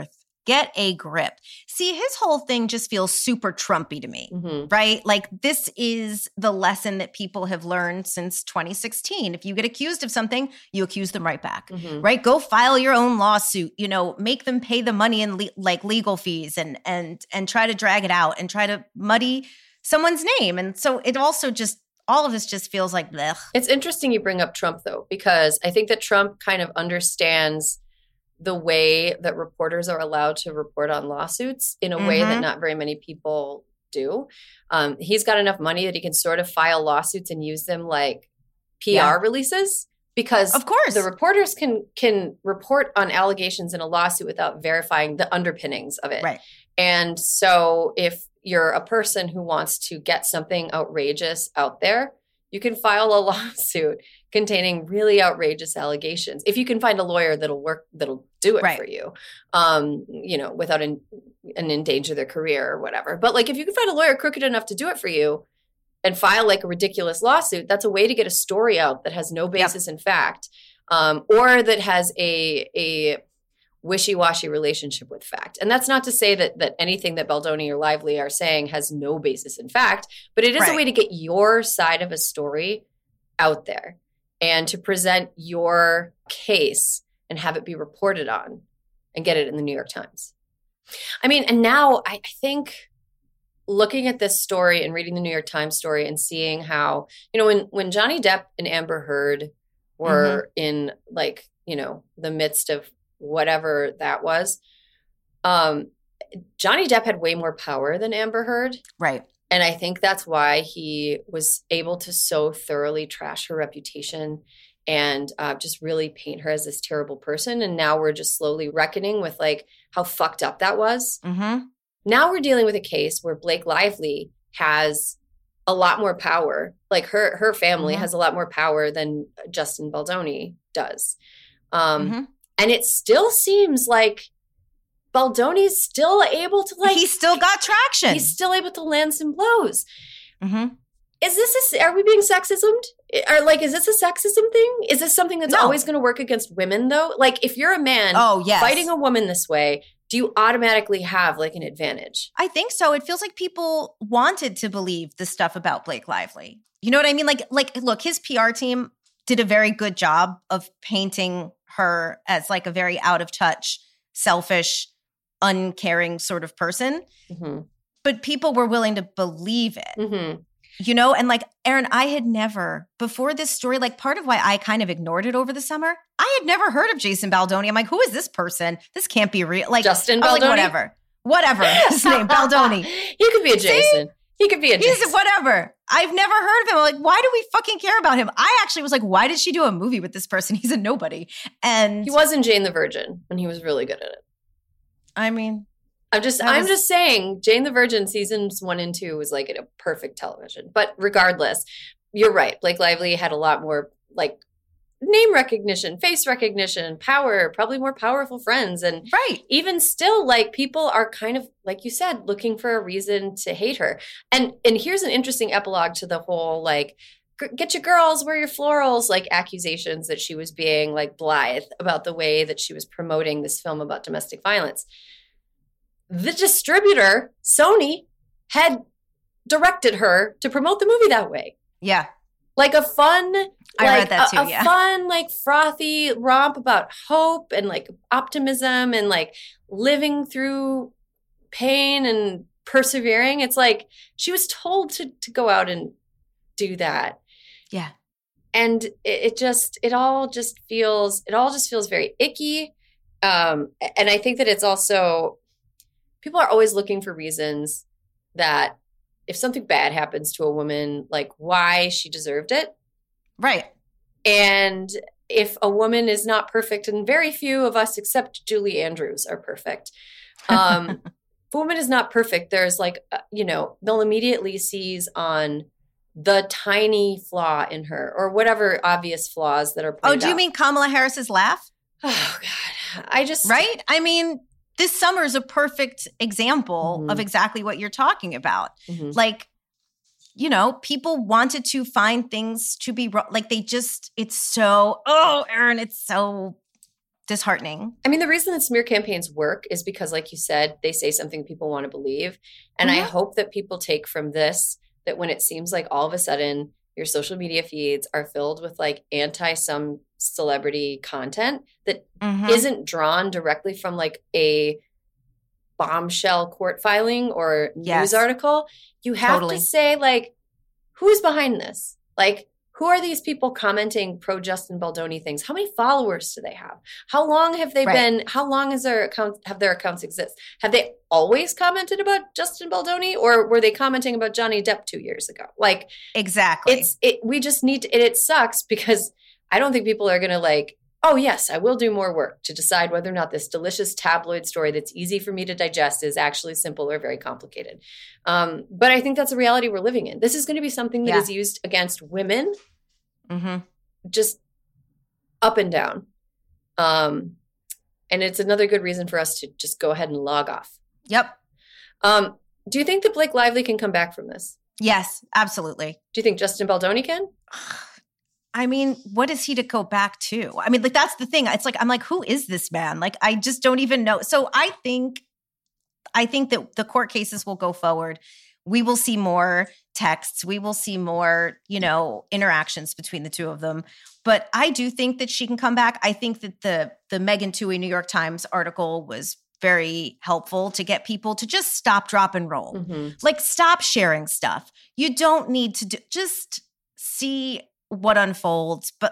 get a grip. See, his whole thing just feels super Trumpy to me, right? Like this is the lesson that people have learned since 2016. If you get accused of something, you accuse them right back, right? Go file your own lawsuit, you know, make them pay the money in like legal fees and try to drag it out and try to muddy someone's name. And so it also just, all of this just feels like blech. It's interesting you bring up Trump, though, because I think that Trump kind of understands the way that reporters are allowed to report on lawsuits in a way that not very many people do. He's got enough money that he can sort of file lawsuits and use them like PR releases, because of course the reporters can report on allegations in a lawsuit without verifying the underpinnings of it. Right. And so if you're a person who wants to get something outrageous out there, you can file a lawsuit containing really outrageous allegations. If you can find a lawyer that'll do it for you, you know, without and endanger their career or whatever. But like, if you can find a lawyer crooked enough to do it for you and file like a ridiculous lawsuit, that's a way to get a story out that has no basis in fact, or that has a wishy-washy relationship with fact. And that's not to say that anything that Baldoni or Lively are saying has no basis in fact, but it is a way to get your side of a story out there and to present your case and have it be reported on and get it in the New York Times. I mean, and now I think looking at this story and reading the New York Times story and seeing how, you know, when Johnny Depp and Amber Heard were in like, you know, the midst of whatever that was, Johnny Depp had way more power than Amber Heard. Right. And I think that's why he was able to so thoroughly trash her reputation and just really paint her as this terrible person. And now we're just slowly reckoning with like how fucked up that was. Now we're dealing with a case where Blake Lively has a lot more power. Like her family has a lot more power than Justin Baldoni does. And it still seems like Baldoni's still able to like... He's still got traction. He's still able to land some blows. Is this are we being sexismed? Or like, is this a sexism thing? Is this something that's always going to work against women though? Like if you're a man fighting a woman this way, do you automatically have like an advantage? I think so. It feels like people wanted to believe the stuff about Blake Lively. You know what I mean? Like look, his PR team did a very good job of painting her as like a very out of touch, selfish, uncaring sort of person. But people were willing to believe it. You know, and like, Erin, I had never, before this story, like part of why I kind of ignored it over the summer, I had never heard of Jason Baldoni. I'm like, who is this person? This can't be real. Like, Justin Baldoni? Like, whatever. His name, Baldoni. He could be a Jason. See? He could be a Jason. He's whatever. I've never heard of him. I'm like, why do we fucking care about him? I actually was like, why did she do a movie with this person? He's a nobody. And he was in Jane the Virgin, and he was really good at it. I mean, I'm just saying, Jane the Virgin seasons 1 and 2 was like a perfect television. But regardless, you're right. Blake Lively had a lot more like name recognition, face recognition, power, probably more powerful friends. And even still, like people are kind of, like you said, looking for a reason to hate her. And here's an interesting epilogue to the whole like, get your girls, wear your florals, like accusations that she was being like blithe about the way that she was promoting this film about domestic violence. The distributor, Sony, had directed her to promote the movie that way. Yeah. Like a fun, I read that too, a fun, like frothy romp about hope and like optimism and like living through pain and persevering. It's like she was told to go out and do that. Yeah. And it all just feels very icky. And I think that it's also, people are always looking for reasons that if something bad happens to a woman, like why she deserved it. Right. And if a woman is not perfect, and very few of us except Julie Andrews are perfect. If a woman is not perfect, there's like, they'll immediately seize on the tiny flaw in her or whatever obvious flaws that are pointed out. Oh, do you mean Kamala Harris's laugh? Oh, God. Right? I mean, this summer is a perfect example of exactly what you're talking about. Like, people wanted to find things to be wrong. Like it's so, Erin, it's so disheartening. I mean, the reason that smear campaigns work is because, like you said, they say something people want to believe. And I hope that people take from this that when it seems like all of a sudden your social media feeds are filled with like some celebrity content that isn't drawn directly from like a bombshell court filing or news article, you have to say, like, who's behind this? Like, who are these people commenting pro Justin Baldoni things? How many followers do they have? How long have they been? How long has their accounts exist? Have they always commented about Justin Baldoni, or were they commenting about Johnny Depp 2 years ago? Like, exactly. We just need to, it sucks because I don't think people are going to like, oh, yes, I will do more work to decide whether or not this delicious tabloid story that's easy for me to digest is actually simple or very complicated. But I think that's a reality we're living in. This is going to be something that is used against women, just up and down. And it's another good reason for us to just go ahead and log off. Yep. Do you think that Blake Lively can come back from this? Yes, absolutely. Do you think Justin Baldoni can? I mean, what is he to go back to? I mean, like, that's the thing. It's like, I'm like, who is this man? Like, I just don't even know. So I think that the court cases will go forward. We will see more texts. We will see more, interactions between the two of them. But I do think that she can come back. I think that the Megan Twohey New York Times article was very helpful to get people to just stop, drop, and roll. Like, stop sharing stuff. You don't need to just see what unfolds. But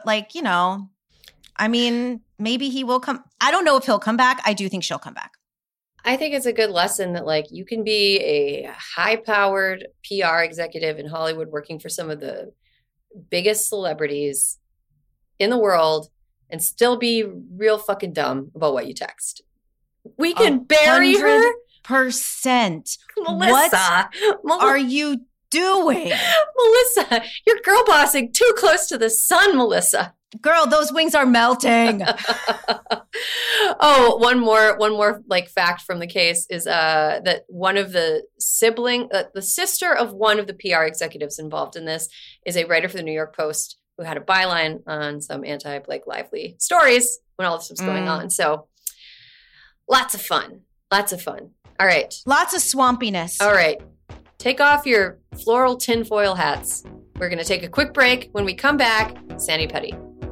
I mean, maybe he will come. I don't know if he'll come back. I do think she'll come back. I think it's a good lesson that, like, you can be a high-powered PR executive in Hollywood working for some of the biggest celebrities in the world and still be real fucking dumb about what you text. We can bury her. 100%. Melissa. What are you doing? Melissa, you're girl bossing too close to the sun, Melissa. Girl, those wings are melting. Oh, one more like fact from the case is that one of the the sister of one of the PR executives involved in this is a writer for the New York Post who had a byline on some anti-Blake Lively stories when all this was going on. So lots of fun. All right. Lots of swampiness. All right. Take off your floral tinfoil hats. We're going to take a quick break. When we come back, Sani Petty.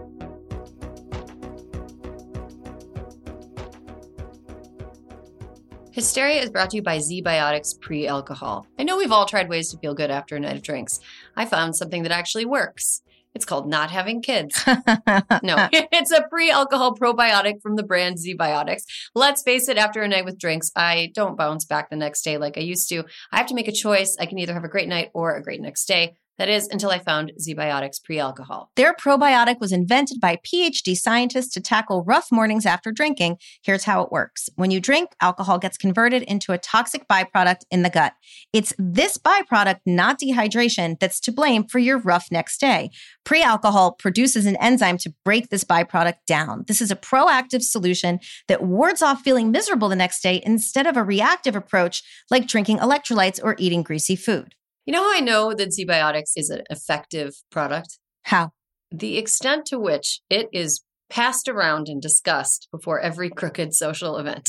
Hysteria is brought to you by ZBiotics Pre-Alcohol. I know we've all tried ways to feel good after a night of drinks. I found something that actually works. It's called not having kids. No, it's a pre-alcohol probiotic from the brand ZBiotics. Let's face it, after a night with drinks, I don't bounce back the next day like I used to. I have to make a choice. I can either have a great night or a great next day. That is, until I found ZBiotics Pre-Alcohol. Their probiotic was invented by PhD scientists to tackle rough mornings after drinking. Here's how it works. When you drink, alcohol gets converted into a toxic byproduct in the gut. It's this byproduct, not dehydration, that's to blame for your rough next day. Pre-alcohol produces an enzyme to break this byproduct down. This is a proactive solution that wards off feeling miserable the next day instead of a reactive approach like drinking electrolytes or eating greasy food. You know how I know that ZBiotics is an effective product? How? The extent to which it is passed around and discussed before every crooked social event.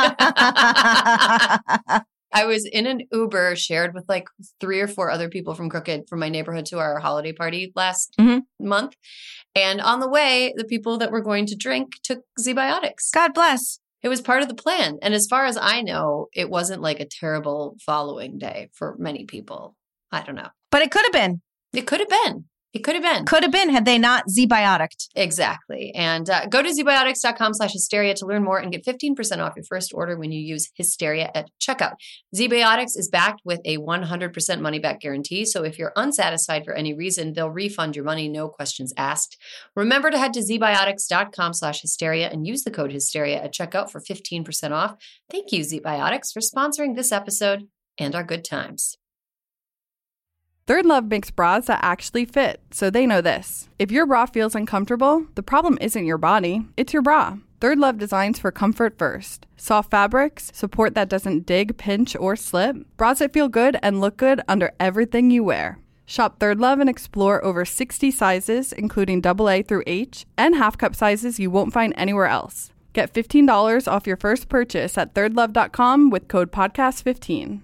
I was in an Uber shared with like 3 or 4 other people from Crooked from my neighborhood to our holiday party last month. And on the way, the people that were going to drink took ZBiotics. God bless. It was part of the plan. And as far as I know, it wasn't like a terrible following day for many people. I don't know. But it could have been. It could have been. It could have been. Could have been had they not ZBiotic'd. Exactly. And go to zbiotics.com/hysteria to learn more and get 15% off your first order when you use Hysteria at checkout. ZBiotics is backed with a 100% money-back guarantee. So if you're unsatisfied for any reason, they'll refund your money, no questions asked. Remember to head to zbiotics.com/hysteria and use the code Hysteria at checkout for 15% off. Thank you, ZBiotics, for sponsoring this episode and our good times. Third Love makes bras that actually fit, so they know this. If your bra feels uncomfortable, the problem isn't your body, it's your bra. Third Love designs for comfort first. Soft fabrics, support that doesn't dig, pinch, or slip. Bras that feel good and look good under everything you wear. Shop Third Love and explore over 60 sizes, including AA through H, and half cup sizes you won't find anywhere else. Get $15 off your first purchase at thirdlove.com with code podcast15.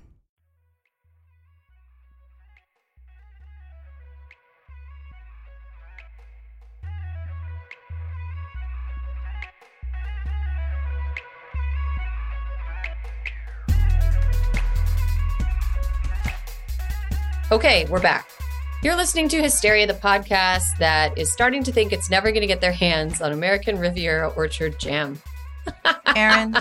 Okay, we're back. You're listening to Hysteria, the podcast that is starting to think it's never going to get their hands on American Riviera Orchard jam. Erin,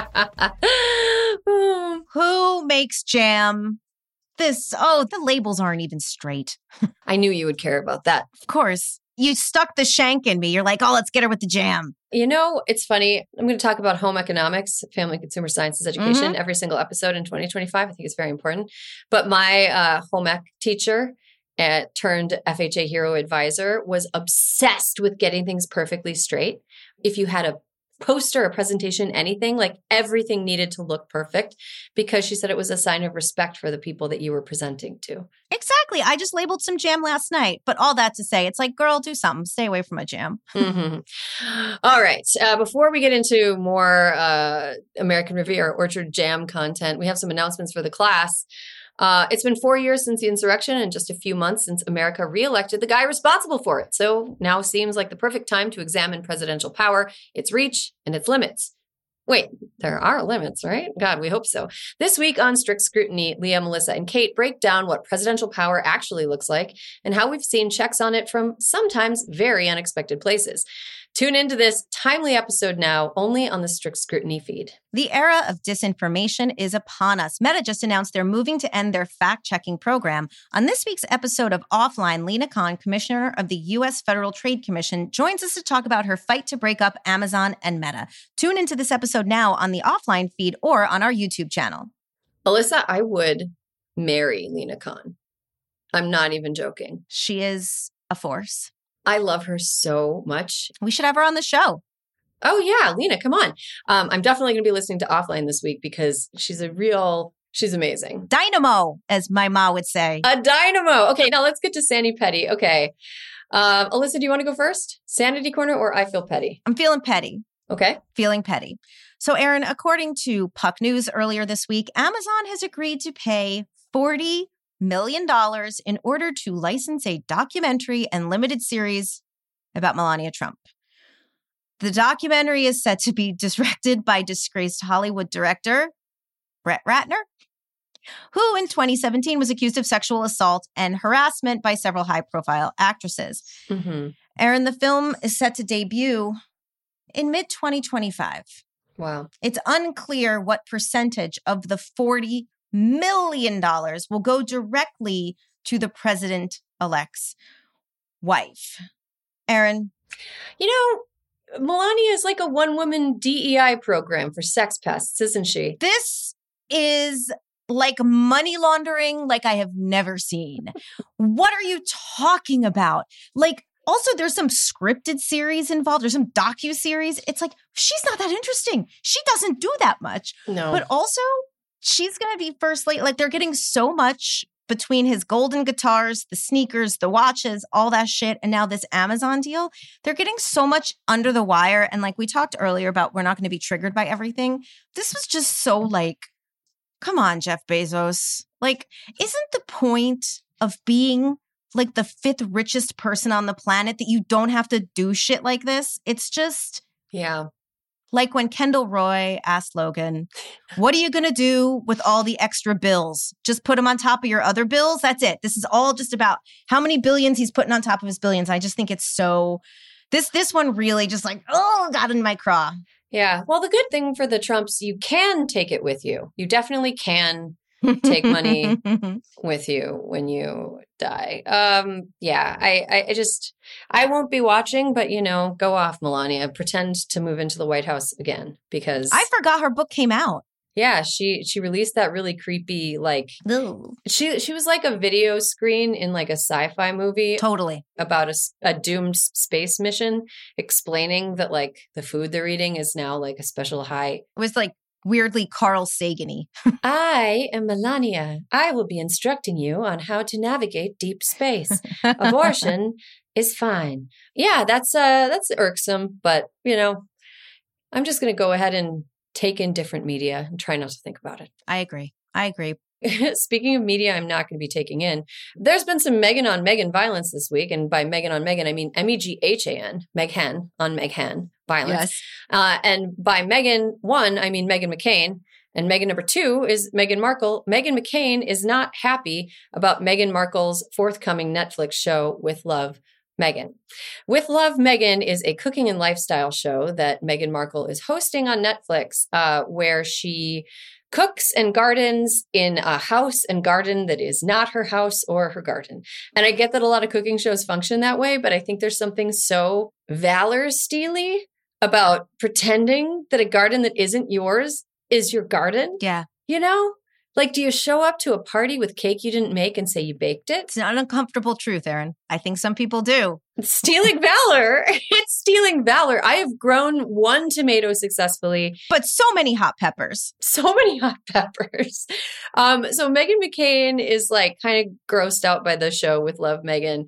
who makes jam? The labels aren't even straight. I knew you would care about that. Of course. You stuck the shank in me. You're like, oh, let's get her with the jam. You know, it's funny. I'm going to talk about home economics, family consumer sciences education, every single episode in 2025. I think it's very important. But my home ec teacher turned FHA Hero advisor was obsessed with getting things perfectly straight. If you had a poster, a presentation, anything, like everything needed to look perfect because she said it was a sign of respect for the people that you were presenting to. Exactly. I just labeled some jam last night, but all that to say, it's like, girl, do something. Stay away from a jam. All right. Before we get into more American Riviera Orchard jam content, we have some announcements for the class. It's been 4 years since the insurrection and just a few months since America reelected the guy responsible for it. So now seems like the perfect time to examine presidential power, its reach, and its limits. Wait, there are limits, right? God, we hope so. This week on Strict Scrutiny, Leah, Melissa, and Kate break down what presidential power actually looks like and how we've seen checks on it from sometimes very unexpected places. Tune into this timely episode now, only on the Strict Scrutiny feed. The era of disinformation is upon us. Meta just announced they're moving to end their fact-checking program. On this week's episode of Offline, Lina Khan, Commissioner of the U.S. Federal Trade Commission, joins us to talk about her fight to break up Amazon and Meta. Tune into this episode now on the Offline feed or on our YouTube channel. Alyssa, I would marry Lina Khan. I'm not even joking. She is a force. I love her so much. We should have her on the show. Oh, yeah. Lina, come on. I'm definitely going to be listening to Offline this week because she's amazing. Dynamo, as my ma would say. A dynamo. Okay, now let's get to Sandy Petty. Okay. Alyssa, do you want to go first? Sanity Corner or I Feel Petty? I'm feeling petty. Okay. Feeling petty. So, Erin, according to Puck News earlier this week, Amazon has agreed to pay $40 million in order to license a documentary and limited series about Melania Trump. The documentary is set to be directed by disgraced Hollywood director Brett Ratner, who in 2017 was accused of sexual assault and harassment by several high-profile actresses. Erin, the film is set to debut in mid-2025. Wow. It's unclear what percentage of the $40 million will go directly to the president-elect's wife. Erin? You know, Melania is like a one-woman DEI program for sex pests, isn't she? This is like money laundering like I have never seen. What are you talking about? Like, also, there's some scripted series involved. There's some docu-series. It's like, she's not that interesting. She doesn't do that much. No. But also, she's going to be first lady. Like, they're getting so much between his golden guitars, the sneakers, the watches, all that shit, and now this Amazon deal. They're getting so much under the wire. And like we talked earlier about, we're not going to be triggered by everything. This was just so like, come on, Jeff Bezos. Like, isn't the point of being like the 5th richest person on the planet that you don't have to do shit like this? It's just, yeah. Like when Kendall Roy asked Logan, what are you going to do with all the extra bills? Just put them on top of your other bills? That's it. This is all just about how many billions he's putting on top of his billions. I just think it's so, this one really just like, oh, got in my craw. Yeah. Well, the good thing for the Trumps, you can take it with you. You definitely can take money with you when you die. Yeah, I won't be watching, but go off, Melania. Pretend to move into the White House again because I forgot her book came out. Yeah, she released that really creepy, like, Ew. She was like a video screen in like a sci-fi movie. Totally. About a doomed space mission, explaining that like the food they're eating is now like a special high. It was like weirdly Carl Sagan-y. I am Melania. I will be instructing you on how to navigate deep space. Abortion is fine. Yeah, that's irksome, but I'm just going to go ahead and take in different media and try not to think about it. I agree. Speaking of media, I'm not going to be taking in. There's been some Meghan on Meghan violence this week. And by Meghan on Meghan, I mean Meghan, Meghan on Meghan violence. Yes. And by Meghan 1, I mean Meghan McCain. And Meghan number 2 is Meghan Markle. Meghan McCain is not happy about Meghan Markle's forthcoming Netflix show, With Love, Meghan. With Love, Meghan is a cooking and lifestyle show that Meghan Markle is hosting on Netflix, where she cooks and gardens in a house and garden that is not her house or her garden. And I get that a lot of cooking shows function that way, but I think there's something so valor-steely about pretending that a garden that isn't yours is your garden. Yeah. You know? Like, do you show up to a party with cake you didn't make and say you baked it? It's an uncomfortable truth, Erin. I think some people do. It's stealing valor. It's stealing valor. I have grown 1 tomato successfully. But so many hot peppers. So many hot peppers. So Meghan McCain is like kind of grossed out by the show With Love, Meghan.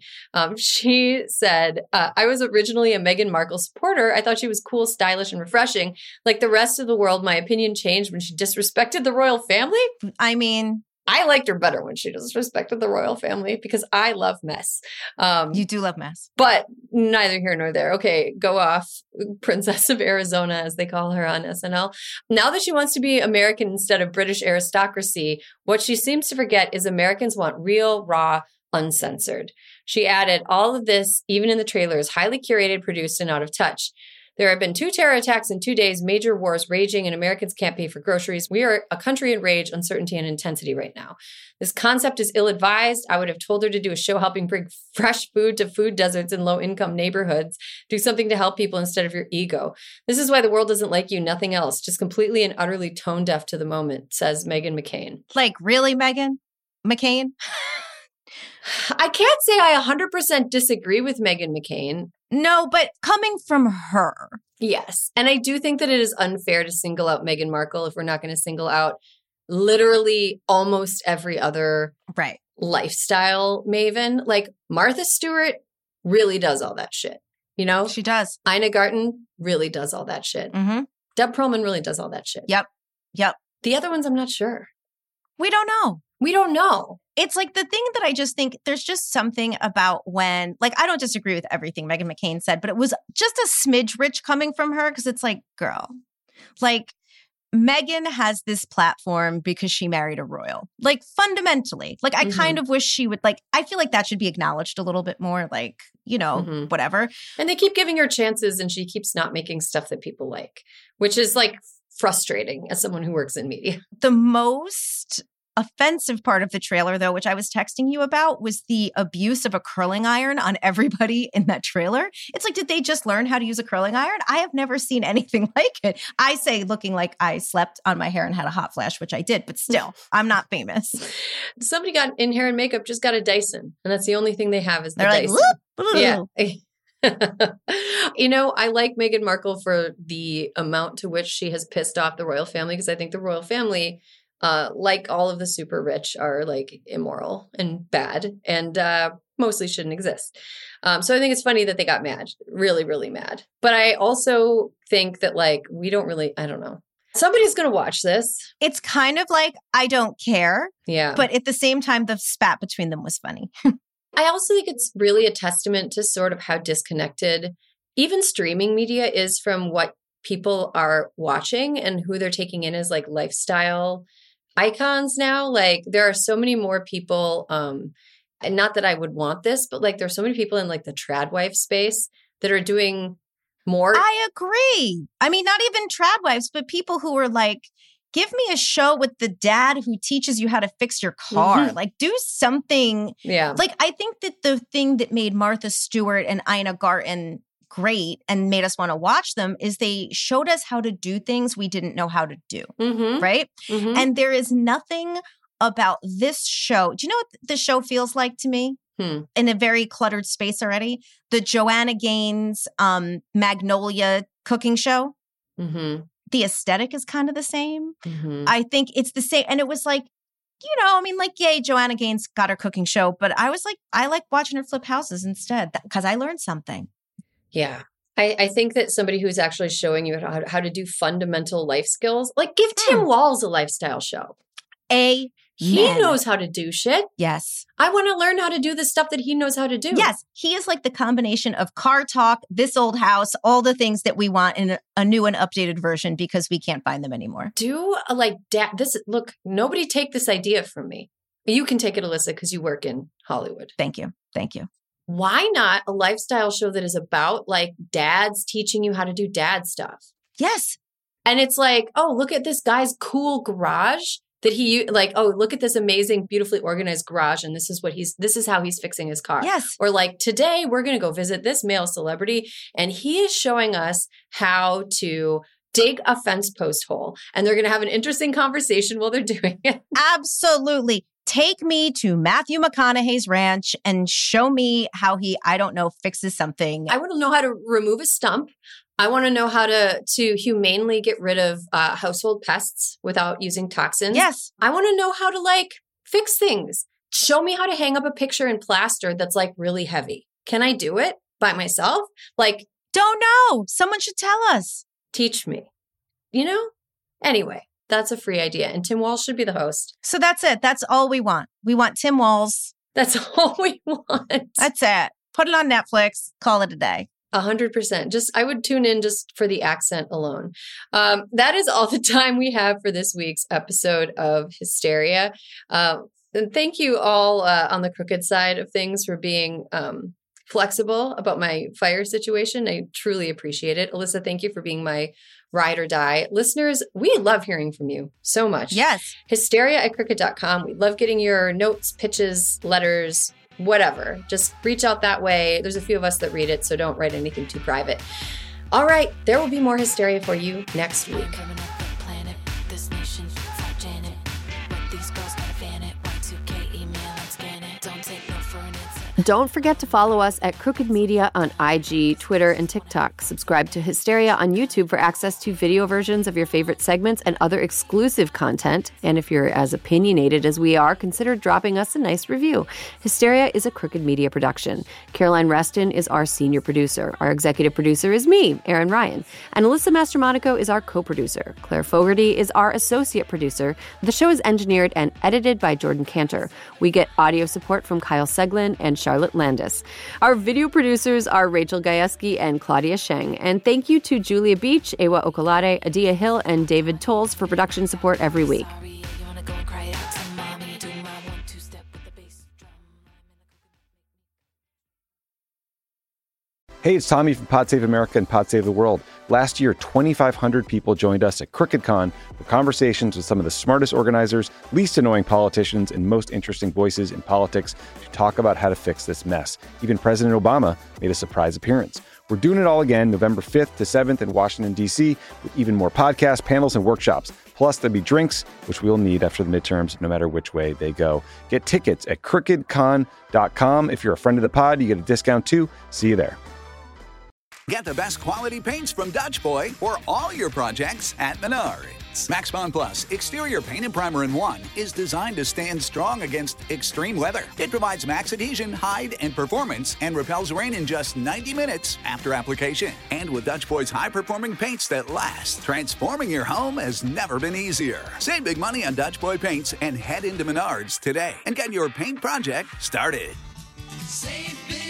She said, I was originally a Meghan Markle supporter. I thought she was cool, stylish, and refreshing. Like the rest of the world, my opinion changed when she disrespected the royal family. I mean, I liked her better when she disrespected the royal family because I love mess. You do love mess. But neither here nor there. Okay, go off, Princess of Arizona, as they call her on SNL. Now that she wants to be American instead of British aristocracy, what she seems to forget is Americans want real, raw, uncensored. She added, all of this, even in the trailer, is highly curated, produced, and out of touch. There have been 2 terror attacks in 2 days, major wars raging, and Americans can't pay for groceries. We are a country in rage, uncertainty, and intensity right now. This concept is ill-advised. I would have told her to do a show helping bring fresh food to food deserts in low-income neighborhoods. Do something to help people instead of your ego. This is why the world doesn't like you, nothing else. Just completely and utterly tone-deaf to the moment, says Meghan McCain. Like, really, Meghan McCain? I can't say I 100% disagree with Meghan McCain. No, but coming from her. Yes. And I do think that it is unfair to single out Meghan Markle if we're not going to single out literally almost every other lifestyle maven. Like Martha Stewart really does all that shit. You know? She does. Ina Garten really does all that shit. Mm-hmm. Deb Perlman really does all that shit. Yep. The other ones, I'm not sure. We don't know. It's like the thing that I just think there's just something about when, like, I don't disagree with everything Meghan McCain said, but it was just a smidge rich coming from her because it's like, girl, like Meghan has this platform because she married a royal, like fundamentally. Like, I kind of wish she would, like, I feel like that should be acknowledged a little bit more, like, you know, whatever. And they keep giving her chances and she keeps not making stuff that people like, which is like frustrating as someone who works in media. The most offensive part of the trailer, though, which I was texting you about, was the abuse of a curling iron on everybody in that trailer. It's like, did they just learn how to use a curling iron? I have never seen anything like it. I say looking like I slept on my hair and had a hot flash, which I did, but still, I'm not famous. Somebody got in hair and makeup, just got a Dyson. And that's the only thing they have is the They're Dyson. Like, yeah. You know, I like Meghan Markle for the amount to which she has pissed off the royal family, because I think the royal family, like all of the super rich, are like immoral and bad and mostly shouldn't exist. So I think it's funny that they got mad, really, really mad. But I also think that, like, we don't really, I don't know. Somebody's going to watch this. It's kind of like, I don't care. Yeah. But at the same time, the spat between them was funny. I also think it's really a testament to sort of how disconnected even streaming media is from what people are watching and who they're taking in as like lifestyle icons now. Like, there are so many more people, and not that I would want this, but like there's so many people in like the trad wife space that are doing more. I agree. I mean, not even trad wives, but people who are like, give me a show with the dad who teaches you how to fix your car. Like, do something. Yeah. Like, I think that the thing that made Martha Stewart and Ina Garten great and made us want to watch them is they showed us how to do things we didn't know how to do. Right? And there is nothing about this show. Do you know what the show feels like to me? In a very cluttered space already? The Joanna Gaines Magnolia cooking show. The aesthetic is kind of the same. I think it's the same. And it was like, you know, I mean, like, yay, Joanna Gaines got her cooking show. But I was like, I like watching her flip houses instead because I learned something. Yeah. I think that somebody who's actually showing you how to do fundamental life skills, like give Tim Walz a lifestyle show. He knows how to do shit. Yes. I want to learn how to do the stuff that he knows how to do. Yes. He is like the combination of Car Talk, This Old House, all the things that we want in a new and updated version because we can't find them anymore. Look, nobody take this idea from me. You can take it, Alyssa, because you work in Hollywood. Thank you. Thank you. Why not a lifestyle show that is about like dads teaching you how to do dad stuff? Yes. And it's like, oh, look at this guy's cool garage that he like, oh, look at this amazing, beautifully organized garage. And this is how he's fixing his car. Yes. Or like today we're going to go visit this male celebrity and he is showing us how to dig a fence post hole. And they're going to have an interesting conversation while they're doing it. Absolutely. Take me to Matthew McConaughey's ranch and show me how he, fixes something. I want to know how to remove a stump. I want to know how to humanely get rid of household pests without using toxins. Yes. I want to know how to like fix things. Show me how to hang up a picture in plaster that's like really heavy. Can I do it by myself? Like, don't know. Someone should tell us. Teach me. Anyway. That's a free idea. And Tim Walz should be the host. So that's it. That's all we want. We want Tim Walz. That's all we want. That's it. Put it on Netflix. Call it a day. 100%. I would tune in just for the accent alone. That is all the time we have for this week's episode of Hysteria. And thank you all on the crooked side of things for being flexible about my fire situation. I truly appreciate it. Alyssa, thank you for being my ride or die. Listeners, we love hearing from you so much. Yes. Hysteria@crooked.com. We love getting your notes, pitches, letters, whatever. Just reach out that way. There's a few of us that read it, so don't write anything too private. All right, there will be more Hysteria for you next week. Don't forget to follow us at Crooked Media on IG, Twitter, and TikTok. Subscribe to Hysteria on YouTube for access to video versions of your favorite segments and other exclusive content. And if you're as opinionated as we are, consider dropping us a nice review. Hysteria is a Crooked Media production. Caroline Reston is our senior producer. Our executive producer is me, Erin Ryan. And Alyssa Mastromonaco is our co-producer. Claire Fogarty is our associate producer. The show is engineered and edited by Jordan Cantor. We get audio support from Kyle Seglin and Charlotte Landis. Our video producers are Rachel Gajewski and Claudia Sheng. And thank you to Julia Beach, Ewa Okolade, Adia Hill, and David Tolles for production support every week. Hey, it's Tommy from Pod Save America and Pod Save the World. Last year, 2,500 people joined us at CrookedCon for conversations with some of the smartest organizers, least annoying politicians, and most interesting voices in politics to talk about how to fix this mess. Even President Obama made a surprise appearance. We're doing it all again November 5th to 7th in Washington, D.C., with even more podcasts, panels, and workshops. Plus, there'll be drinks, which we'll need after the midterms, no matter which way they go. Get tickets at crookedcon.com. If you're a friend of the pod, you get a discount too. See you there. Get the best quality paints from Dutch Boy for all your projects at Menards. Max Bond Plus Exterior Paint and Primer in 1 is designed to stand strong against extreme weather. It provides max adhesion, hide, and performance and repels rain in just 90 minutes after application. And with Dutch Boy's high-performing paints that last, transforming your home has never been easier. Save big money on Dutch Boy paints and head into Menards today and get your paint project started. Save big.